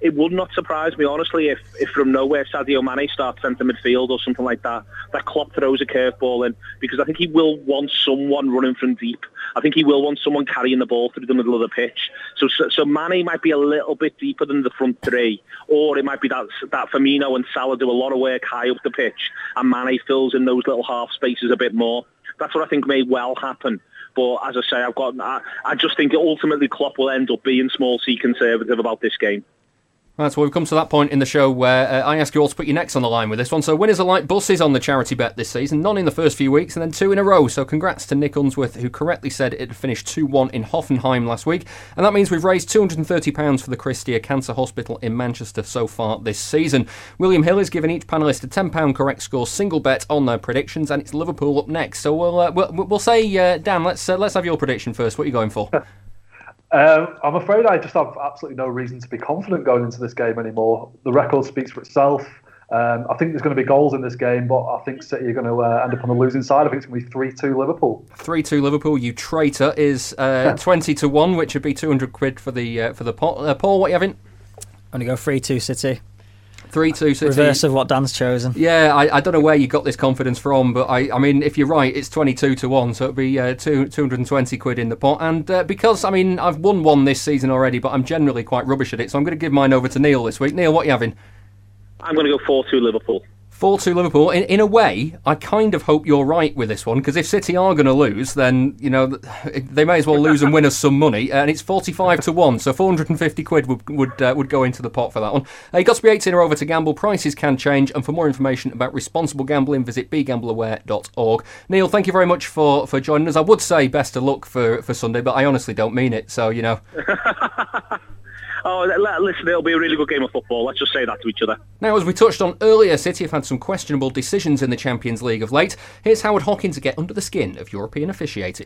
it would not surprise me, honestly, if from nowhere Sadio Mane starts centre midfield or something like that Klopp throws a curveball in, because I think he will want someone running from deep. I think he will want someone carrying the ball through the middle of the pitch. So Mane might be a little bit deeper than the front three, or it might be that Firmino and Salah do a lot of work high up the pitch, and Mane fills in those little half spaces a bit more. That's what I think may well happen. But as I say, I just think ultimately Klopp will end up being small C conservative about this game. Right, so we've come to that point in the show where I ask you all to put your necks on the line with this one. So winners are like buses on the charity bet this season, none in the first few weeks and then 2 in a row. So congrats to Nick Unsworth, who correctly said it had finished 2-1 in Hoffenheim last week. And that means we've raised £230 for the Christia Cancer Hospital in Manchester so far this season. William Hill has given each panellist a £10 correct score single bet on their predictions, and it's Liverpool up next. So we'll say, Dan, let's have your prediction first. What are you going for? I'm afraid I just have absolutely no reason to be confident going into this game anymore. The record speaks for itself. I think there's going to be goals in this game, but I think City are going to end up on the losing side. I think it's going to be 3-2 Liverpool. 3-2 Liverpool, you traitor, is 20-1, which would be £200 for the pot. Paul, what are you having? I'm going to go 3-2 City. 3-2 City. Reverse of what Dan's chosen. Yeah, I don't know where you got this confidence from, but I mean, if you're right, it's 22-1, so it'll be £220 in the pot. And because, I mean, I've won one this season already, but I'm generally quite rubbish at it, so I'm going to give mine over to Neil this week. Neil, what are you having? I'm going to go 4-2 Liverpool. 4-2 Liverpool. In a way, I kind of hope you're right with this one, because if City are going to lose, then, you know, they may as well lose and win us some money. And it's 45-1, so £450 would go into the pot for that one. You've got to be 18 or over to gamble. Prices can change, and for more information about responsible gambling, visit begambleaware.org. Neil, thank you very much for joining us. I would say best of luck for Sunday, but I honestly don't mean it, so, you know. Oh, listen, it'll be a really good game of football. Let's just say that to each other. Now, as we touched on earlier, City have had some questionable decisions in the Champions League of late. Here's Howard Hockin to get under the skin of European officiating.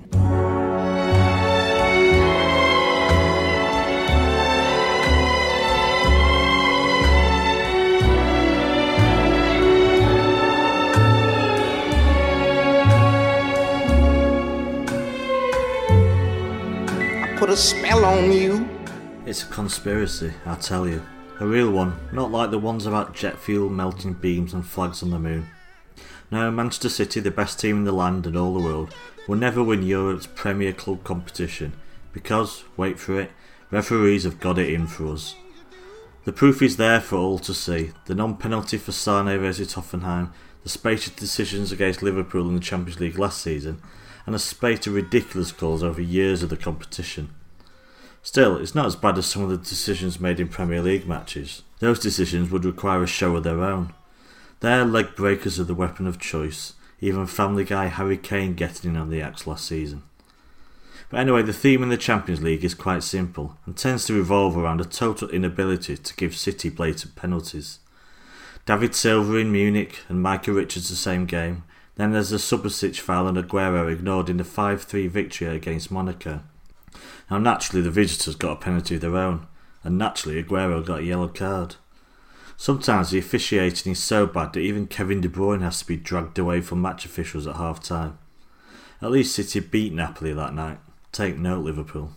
I put a spell on you. It's a conspiracy, I tell you. A real one, not like the ones about jet fuel, melting beams and flags on the moon. No, Manchester City, the best team in the land and all the world, will never win Europe's premier club competition because, wait for it, referees have got it in for us. The proof is there for all to see. The non-penalty for Sane versus Hoffenheim, the spate of decisions against Liverpool in the Champions League last season, and a spate of ridiculous calls over years of the competition. Still, it's not as bad as some of the decisions made in Premier League matches. Those decisions would require a show of their own. Their leg breakers are the weapon of choice, even Family Guy Harry Kane getting in on the axe last season. But anyway, the theme in the Champions League is quite simple, and tends to revolve around a total inability to give City blatant penalties. David Silva in Munich and Micah Richards the same game, then there's the Subasic foul and Aguero ignored in the 5-3 victory against Monaco. Now naturally the visitors got a penalty of their own, and naturally Aguero got a yellow card. Sometimes the officiating is so bad that even Kevin De Bruyne has to be dragged away from match officials at half time. At least City beat Napoli that night. Take note, Liverpool.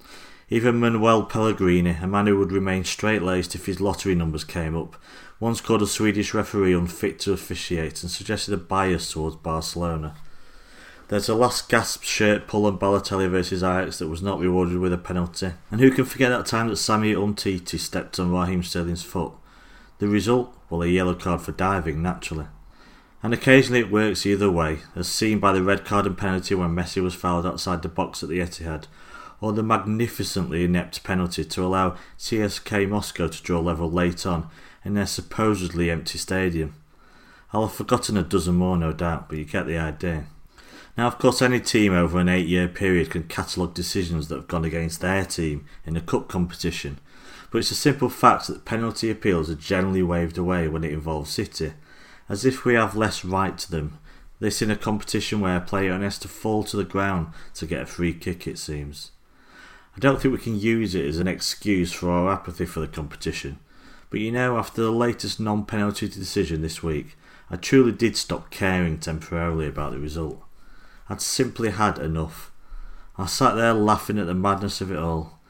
Even Manuel Pellegrini, a man who would remain straight-laced if his lottery numbers came up, once called a Swedish referee unfit to officiate and suggested a bias towards Barcelona. There's a last gasp shirt pull on Balotelli versus Ajax that was not rewarded with a penalty. And who can forget that time that Sami Umtiti stepped on Raheem Sterling's foot? The result? Well, a yellow card for diving, naturally. And occasionally it works either way, as seen by the red card and penalty when Messi was fouled outside the box at the Etihad, or the magnificently inept penalty to allow CSKA Moscow to draw level late on in their supposedly empty stadium. I'll have forgotten a dozen more, no doubt, but you get the idea. Now, of course, any team over an 8-year period can catalogue decisions that have gone against their team in a cup competition, but it's a simple fact that penalty appeals are generally waved away when it involves City, as if we have less right to them. This in a competition where a player has to fall to the ground to get a free kick, it seems. I don't think we can use it as an excuse for our apathy for the competition, but you know, after the latest non-penalty decision this week, I truly did stop caring temporarily about the result. I'd simply had enough. I sat there laughing at the madness of it all.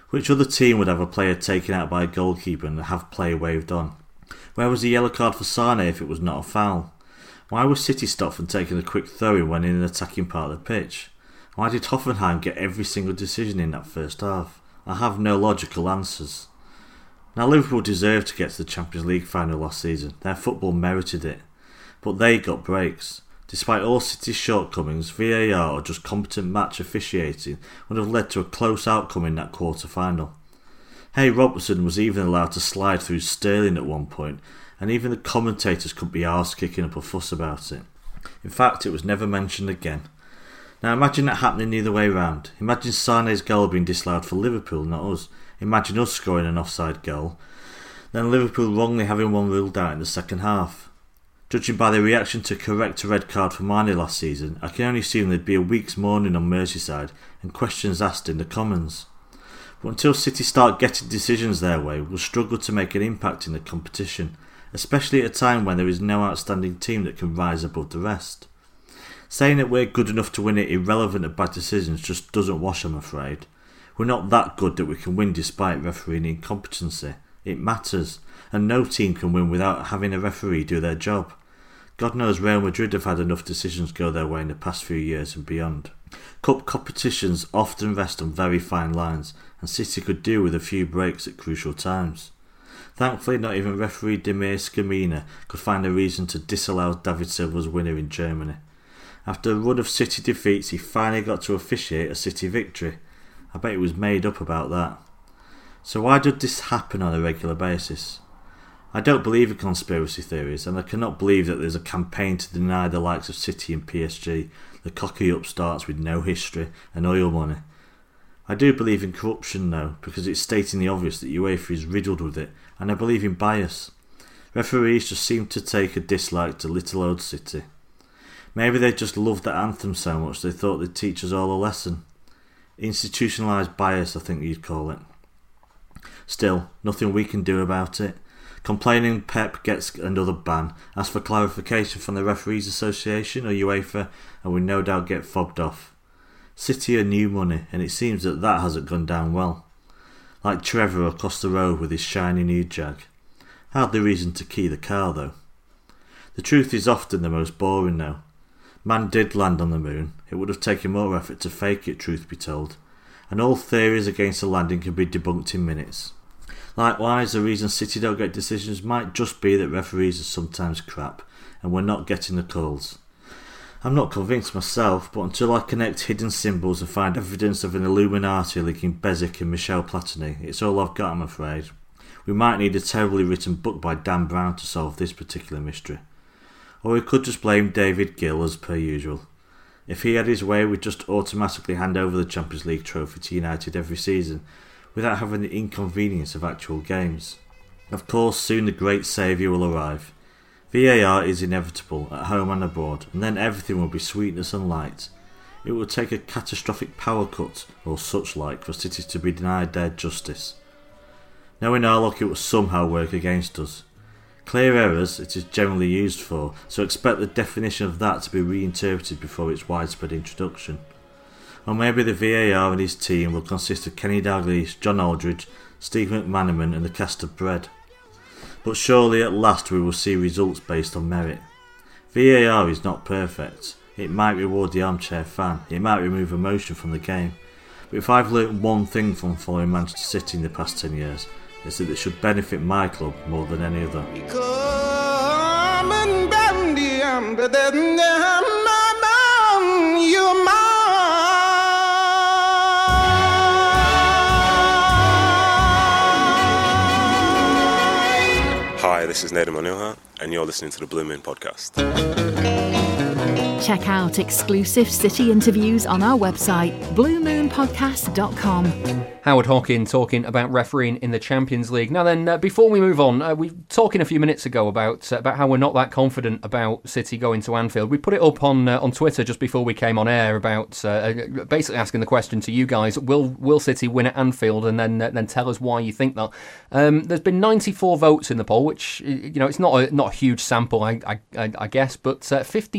Which other team would have a player taken out by a goalkeeper and have play waved on? Where was the yellow card for Sane if it was not a foul? Why was City stopped from taking a quick throw-in when in an attacking part of the pitch? Why did Hoffenheim get every single decision in that first half? I have no logical answers. Now Liverpool deserved to get to the Champions League final last season. Their football merited it. But they got breaks. Despite all City's shortcomings, VAR or just competent match officiating would have led to a close outcome in that quarter-final. Hey Robertson was even allowed to slide through Sterling at one point, and even the commentators could be arse kicking up a fuss about it. In fact, it was never mentioned again. Now imagine that happening the other way round. Imagine Sané's goal being disallowed for Liverpool, not us. Imagine us scoring an offside goal. Then Liverpool wrongly having one ruled out in the second half. Judging by the reaction to correct a red card for Mane last season, I can only assume there'd be a week's mourning on Merseyside and questions asked in the Commons. But until City start getting decisions their way, we'll struggle to make an impact in the competition, especially at a time when there is no outstanding team that can rise above the rest. Saying that we're good enough to win it irrelevant of bad decisions just doesn't wash, I'm afraid. We're not that good that we can win despite refereeing incompetency. It matters, and no team can win without having a referee do their job. God knows Real Madrid have had enough decisions go their way in the past few years and beyond. Cup competitions often rest on very fine lines, and City could do with a few breaks at crucial times. Thankfully, not even referee Demir Scamina could find a reason to disallow David Silva's winner in Germany. After a run of City defeats, he finally got to officiate a City victory. I bet it was made up about that. So why did this happen on a regular basis? I don't believe in conspiracy theories, and I cannot believe that there's a campaign to deny the likes of City and PSG the cocky upstarts with no history and oil money. I do believe in corruption though, because it's stating the obvious that UEFA is riddled with it, and I believe in bias. Referees just seem to take a dislike to little old City. Maybe they just loved that anthem so much they thought they'd teach us all a lesson. Institutionalised bias, I think you'd call it. Still, nothing we can do about it. Complaining Pep gets another ban, ask for clarification from the Referees Association or UEFA, and we no doubt get fobbed off. City are new money, and it seems that hasn't gone down well. Like Trevor across the road with his shiny new Jag. Hardly reason to key the car though. The truth is often the most boring though. Man did land on the moon. It would have taken more effort to fake it, truth be told. And all theories against the landing can be debunked in minutes. Likewise, the reason City don't get decisions might just be that referees are sometimes crap, and we're not getting the calls. I'm not convinced myself, but until I connect hidden symbols and find evidence of an Illuminati linking Bezic and Michel Platini, it's all I've got, I'm afraid. We might need a terribly written book by Dan Brown to solve this particular mystery. Or we could just blame David Gill as per usual. If he had his way, we'd just automatically hand over the Champions League trophy to United every season, without having the inconvenience of actual games. Of course, soon the great saviour will arrive. VAR is inevitable, at home and abroad, and then everything will be sweetness and light. It will take a catastrophic power cut, or such like, for City to be denied their justice. Knowing our luck, it will somehow work against us. Clear errors it is generally used for, so expect the definition of that to be reinterpreted before its widespread introduction. Or maybe the VAR and his team will consist of Kenny Dalglish, John Aldridge, Steve McManaman and the cast of Bread. But surely at last we will see results based on merit. VAR is not perfect. It might reward the armchair fan, it might remove emotion from the game. But if I've learnt one thing from following Manchester City in the past 10 years, it's that it should benefit my club more than any other. Hi, this is Nader Manuha, and you're listening to the Blue Moon Podcast. Check out exclusive City interviews on our website, bluemoonpodcast.com. Howard Hockin talking about refereeing in the Champions League. Now then, before we move on, we were talking a few minutes ago about how we're not that confident about City going to Anfield. We put it up on Twitter just before we came on air about basically asking the question to you guys: Will City win at Anfield? And then tell us why you think that. There's been 94 votes in the poll, which it's not a huge sample, I guess, but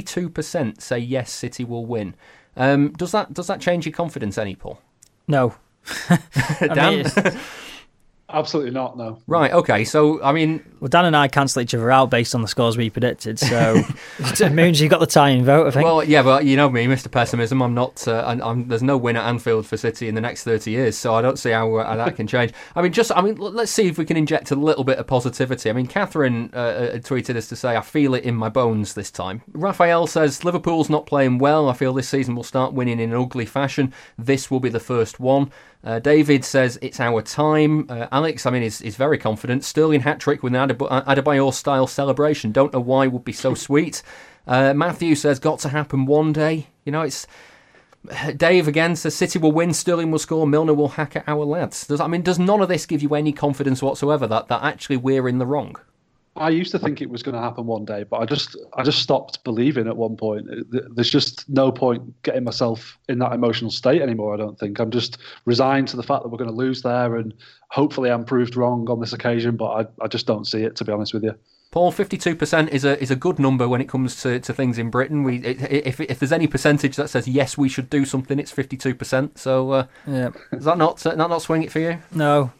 52% say yes, City will win. Does that change your confidence any, Paul? No, Dan? Absolutely not, no. Right, okay, so, I mean... Well, Dan and I cancel each other out based on the scores we predicted, so it means you got the tying vote, I think. Well, yeah, but you know me, Mr. Pessimism, I'm not... there's no win at Anfield for City in the next 30 years, so I don't see how that can change. Let's see if we can inject a little bit of positivity. I mean, Catherine tweeted us to say, I feel it in my bones this time. Raphael says, Liverpool's not playing well. I feel this season will start winning in an ugly fashion. This will be the first one. David says it's our time. Alex, is very confident. Sterling hat-trick with an Adebayor-style celebration. Don't know why would be so sweet. Matthew says, got to happen one day. It's... Dave again says, City will win, Sterling will score, Milner will hack at our lads. Does none of this give you any confidence whatsoever that actually we're in the wrong? I used to think it was going to happen one day, but I just stopped believing at one point. There's just no point getting myself in that emotional state anymore, I don't think. I'm just resigned to the fact that we're going to lose there, and hopefully I'm proved wrong on this occasion, but I just don't see it, to be honest with you. Paul, 52% is a good number when it comes to things in Britain. If there's any percentage that says yes, we should do something, it's 52%. So yeah, does that not swing it for you? No.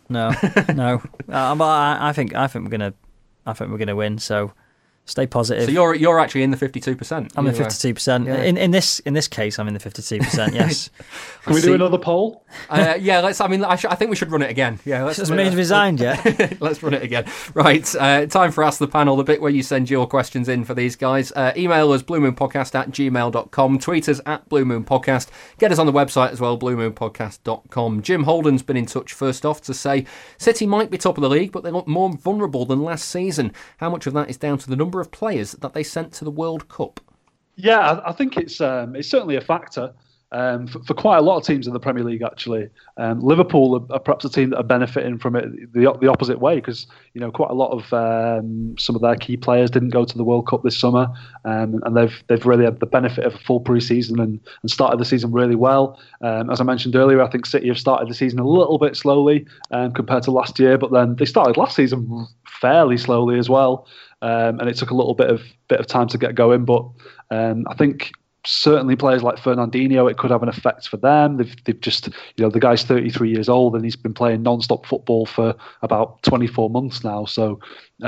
I think we're gonna win. So stay positive. So you're actually in the 52%. I'm in 52%. Yeah. In this case, I'm in the 52%. Yes. Can we do another poll? Yeah. Let's. I think we should run it again. Yeah. Has Maine resigned yet? Let's run it again. Right. Time for Ask the Panel, the bit where you send your questions in for these guys. Email us bluemoonpodcast@gmail.com. Tweet us @bluemoonpodcast. Get us on the website as well, bluemoonpodcast.com. Jim Holden's been in touch first off to say City might be top of the league, but they look more vulnerable than last season. How much of that is down to the number of players that they sent to the World Cup? Yeah, I think it's certainly a factor for quite a lot of teams in the Premier League. Actually, Liverpool are perhaps a team that are benefiting from it the opposite way, because quite a lot of some of their key players didn't go to the World Cup this summer, and they've really had the benefit of a full pre-season and started the season really well. As I mentioned earlier, I think City have started the season a little bit slowly compared to last year, but then they started last season fairly slowly as well. And it took a little bit of time to get going, but I think certainly players like Fernandinho, it could have an effect for them. They've just, the guy's 33 years old and he's been playing non-stop football for about 24 months now. So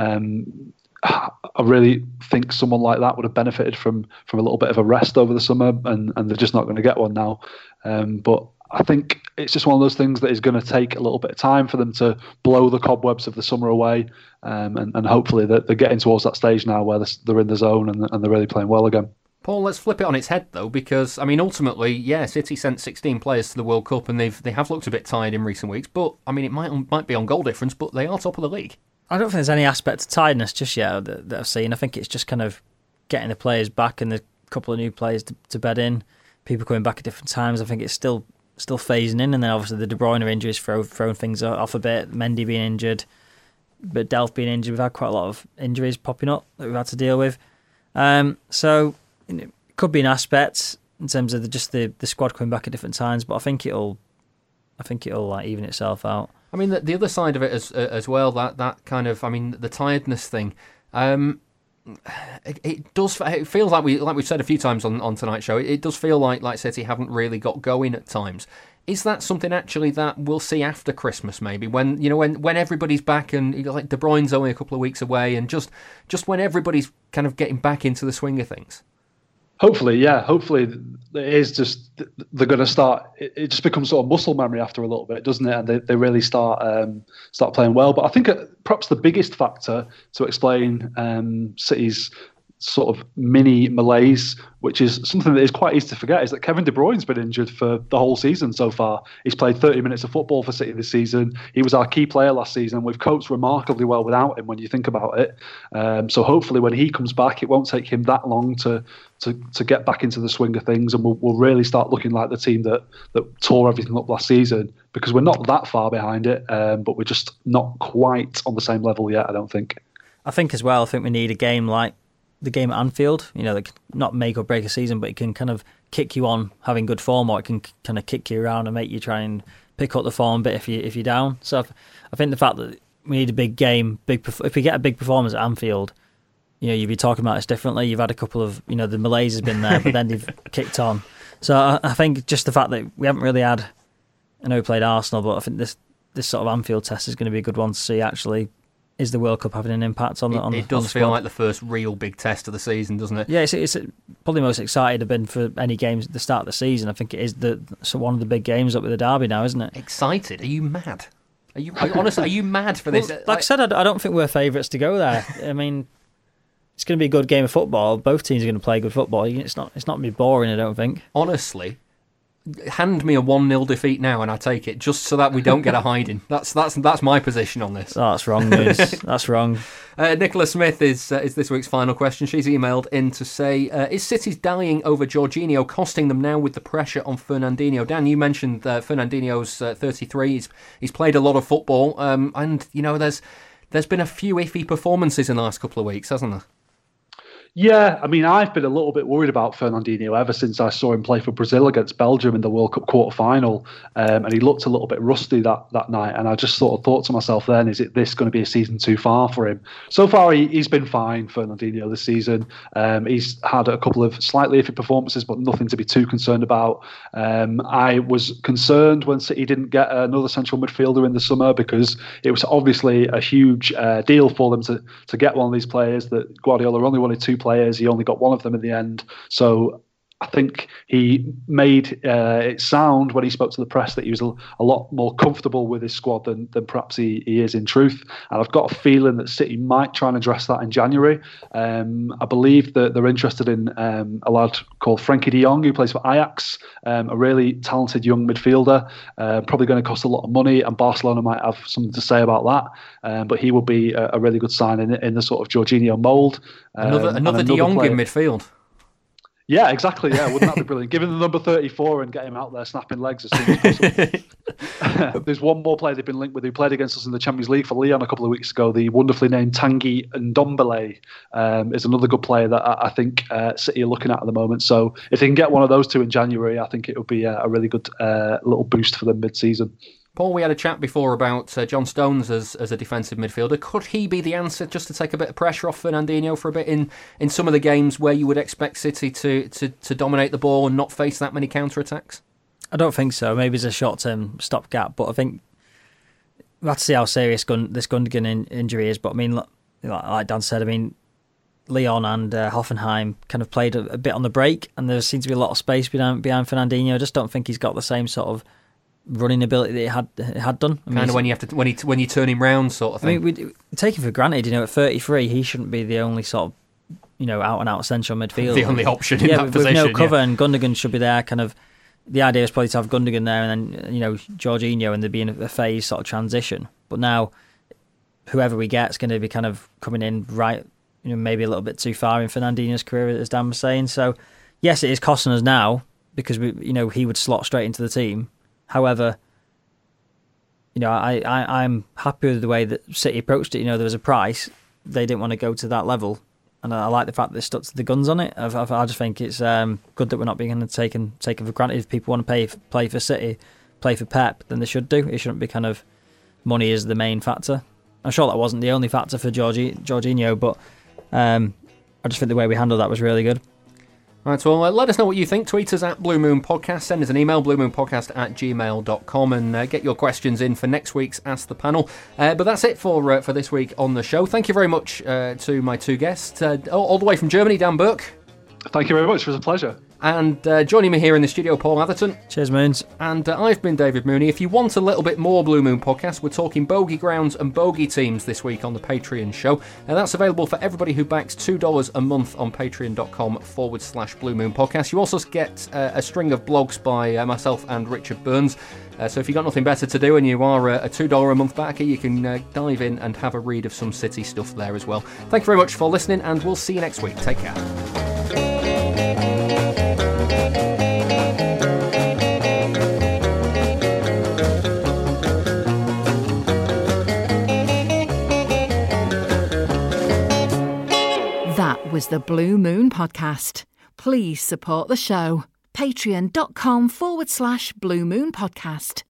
I really think someone like that would have benefited from a little bit of a rest over the summer, and they're just not going to get one now. But I think it's just one of those things that is going to take a little bit of time for them to blow the cobwebs of the summer away, and hopefully they're getting towards that stage now where they're in the zone and they're really playing well again. Paul, let's flip it on its head though, because ultimately, yeah, City sent 16 players to the World Cup, and they have looked a bit tired in recent weeks. But it might be on goal difference, but they are top of the league. I don't think there's any aspect of tiredness just yet that I've seen. I think it's just kind of getting the players back and the couple of new players to bed in. People coming back at different times. I think it's still phasing in, and then obviously the De Bruyne injuries throwing things off a bit. Mendy being injured, but Delph being injured. We've had quite a lot of injuries popping up that we've had to deal with. So it could be an aspect in terms of the squad coming back at different times, but I think it'll even itself out. The other side of it as well, that kind of the tiredness thing. It feels like we've said a few times on tonight's show. It does feel like City haven't really got going at times. Is that something actually that we'll see after Christmas? Maybe when everybody's back, and like De Bruyne's only a couple of weeks away, and just when everybody's kind of getting back into the swing of things. Hopefully, yeah. Hopefully, it is just they're going to start. It just becomes sort of muscle memory after a little bit, doesn't it? And they really start playing well. But I think perhaps the biggest factor to explain City's sort of mini malaise, which is something that is quite easy to forget, is that Kevin De Bruyne's been injured for the whole season so far. He's played 30 minutes of football for City this season. He was our key player last season. We've coped remarkably well without him when you think about it. So hopefully when he comes back, it won't take him that long to get back into the swing of things, and we'll really start looking like the team that tore everything up last season, because we're not that far behind it, but we're just not quite on the same level yet, I don't think. I think as well, we need a game like the game at Anfield, that can not make or break a season, but it can kind of kick you on having good form, or it can kind of kick you around and make you try and pick up the form a bit if you're down. So I think the fact that we need a big game, if we get a big performance at Anfield, you'd be talking about this differently. You've had a couple of, the malaise has been there, but then they've kicked on. So I think just the fact that we haven't really had I know he played Arsenal, but I think this sort of Anfield test is going to be a good one to see actually. Is the World Cup having an impact on the It does feel like the first real big test of the season, doesn't it? Yeah, it's probably most excited I've been for any games at the start of the season. I think it is one of the big games up with the derby now, isn't it? Excited? Are you mad? Honestly, are you mad for this? Well, like I said, I don't think we're favourites to go there. I mean, it's going to be a good game of football. Both teams are going to play good football. It's not going to be boring, I don't think. Honestly, hand me a 1-0 defeat now and I take it, just so that we don't get a hiding. That's my position on this. That's wrong, Moons. That's wrong. Nicola Smith is this week's final question. She's emailed in to say, is City's dallying over Jorginho costing them now with the pressure on Fernandinho? Dan, you mentioned Fernandinho's 33. He's played a lot of football, and there's been a few iffy performances in the last couple of weeks, hasn't there? Yeah, I mean, I've been a little bit worried about Fernandinho ever since I saw him play for Brazil against Belgium in the World Cup quarter-final, and he looked a little bit rusty that night, and I just sort of thought to myself then, is this going to be a season too far for him? So far, he's been fine, Fernandinho, this season. He's had a couple of slightly iffy performances, but nothing to be too concerned about. I was concerned when City didn't get another central midfielder in the summer, because it was obviously a huge deal for them to get one of these players. That Guardiola only wanted 2 players. He only got one of them in the end. So I think he made it sound when he spoke to the press that he was a lot more comfortable with his squad than perhaps he is in truth. And I've got a feeling that City might try and address that in January. I believe that they're interested in a lad called Frankie de Jong, who plays for Ajax, a really talented young midfielder, probably going to cost a lot of money, and Barcelona might have something to say about that. But he would be a really good sign in the sort of Jorginho mould. Another de Jong in midfield. Yeah, exactly. Yeah, wouldn't that be brilliant? Give him the number 34 and get him out there snapping legs as soon as possible. There's one more player they've been linked with who played against us in the Champions League for Lyon a couple of weeks ago. The wonderfully named Tanguy Ndombele is another good player that I think City are looking at the moment. So if they can get one of those 2 in January, I think it would be a really good little boost for them mid-season. Paul, we had a chat before about John Stones as a defensive midfielder. Could he be the answer, just to take a bit of pressure off Fernandinho for a bit in some of the games where you would expect City to dominate the ball and not face that many counter-attacks? I don't think so. Maybe it's a short-term stopgap, but I think we'll have to see how serious this Gundogan injury is. But I mean, like Dan said, I mean, Lyon and Hoffenheim kind of played a bit on the break, and there seems to be a lot of space behind Fernandinho. I just don't think he's got the same sort of running ability that he had done. I mean, kind of when you turn him round, sort of thing. I mean, we take him for granted. At 33, he shouldn't be the only sort of out and out central midfielder. The only option in that position. With no cover, and Gundogan should be there. Kind of, the idea is probably to have Gundogan there, and then Jorginho, and there being a phase sort of transition. But now, whoever we get is going to be kind of coming in right, maybe a little bit too far in Fernandinho's career, as Dan was saying. So, yes, it is costing us now because he would slot straight into the team. However, I'm happy with the way that City approached it. There was a price. They didn't want to go to that level. And I like the fact that they stuck to the guns on it. I just think it's good that we're not being taken for granted. If people want to play for City, play for Pep, then they should do. It shouldn't be kind of money is the main factor. I'm sure that wasn't the only factor for Jorginho, but I just think the way we handled that was really good. Right, well, let us know what you think. Tweet us at Blue Moon Podcast. Send us an email, bluemoonpodcast@gmail.com, and get your questions in for next week's Ask the Panel. But that's it for this week on the show. Thank you very much to my 2 guests. All the way from Germany, Dan Burke. Thank you very much. It was a pleasure. And joining me here in the studio, Paul Atherton. Cheers, Moons. And I've been David Mooney. If you want a little bit more Blue Moon Podcast, we're talking bogey grounds and bogey teams this week on the Patreon show. And that's available for everybody who backs $2 a month on patreon.com/Blue Moon Podcast. You also get a string of blogs by myself and Richard Burns. So if you've got nothing better to do and you are a $2 a month backer, you can dive in and have a read of some City stuff there as well. Thank you very much for listening, and we'll see you next week. Take care. That was the Blue Moon Podcast. Please support the show. Patreon.com/Blue Moon Podcast.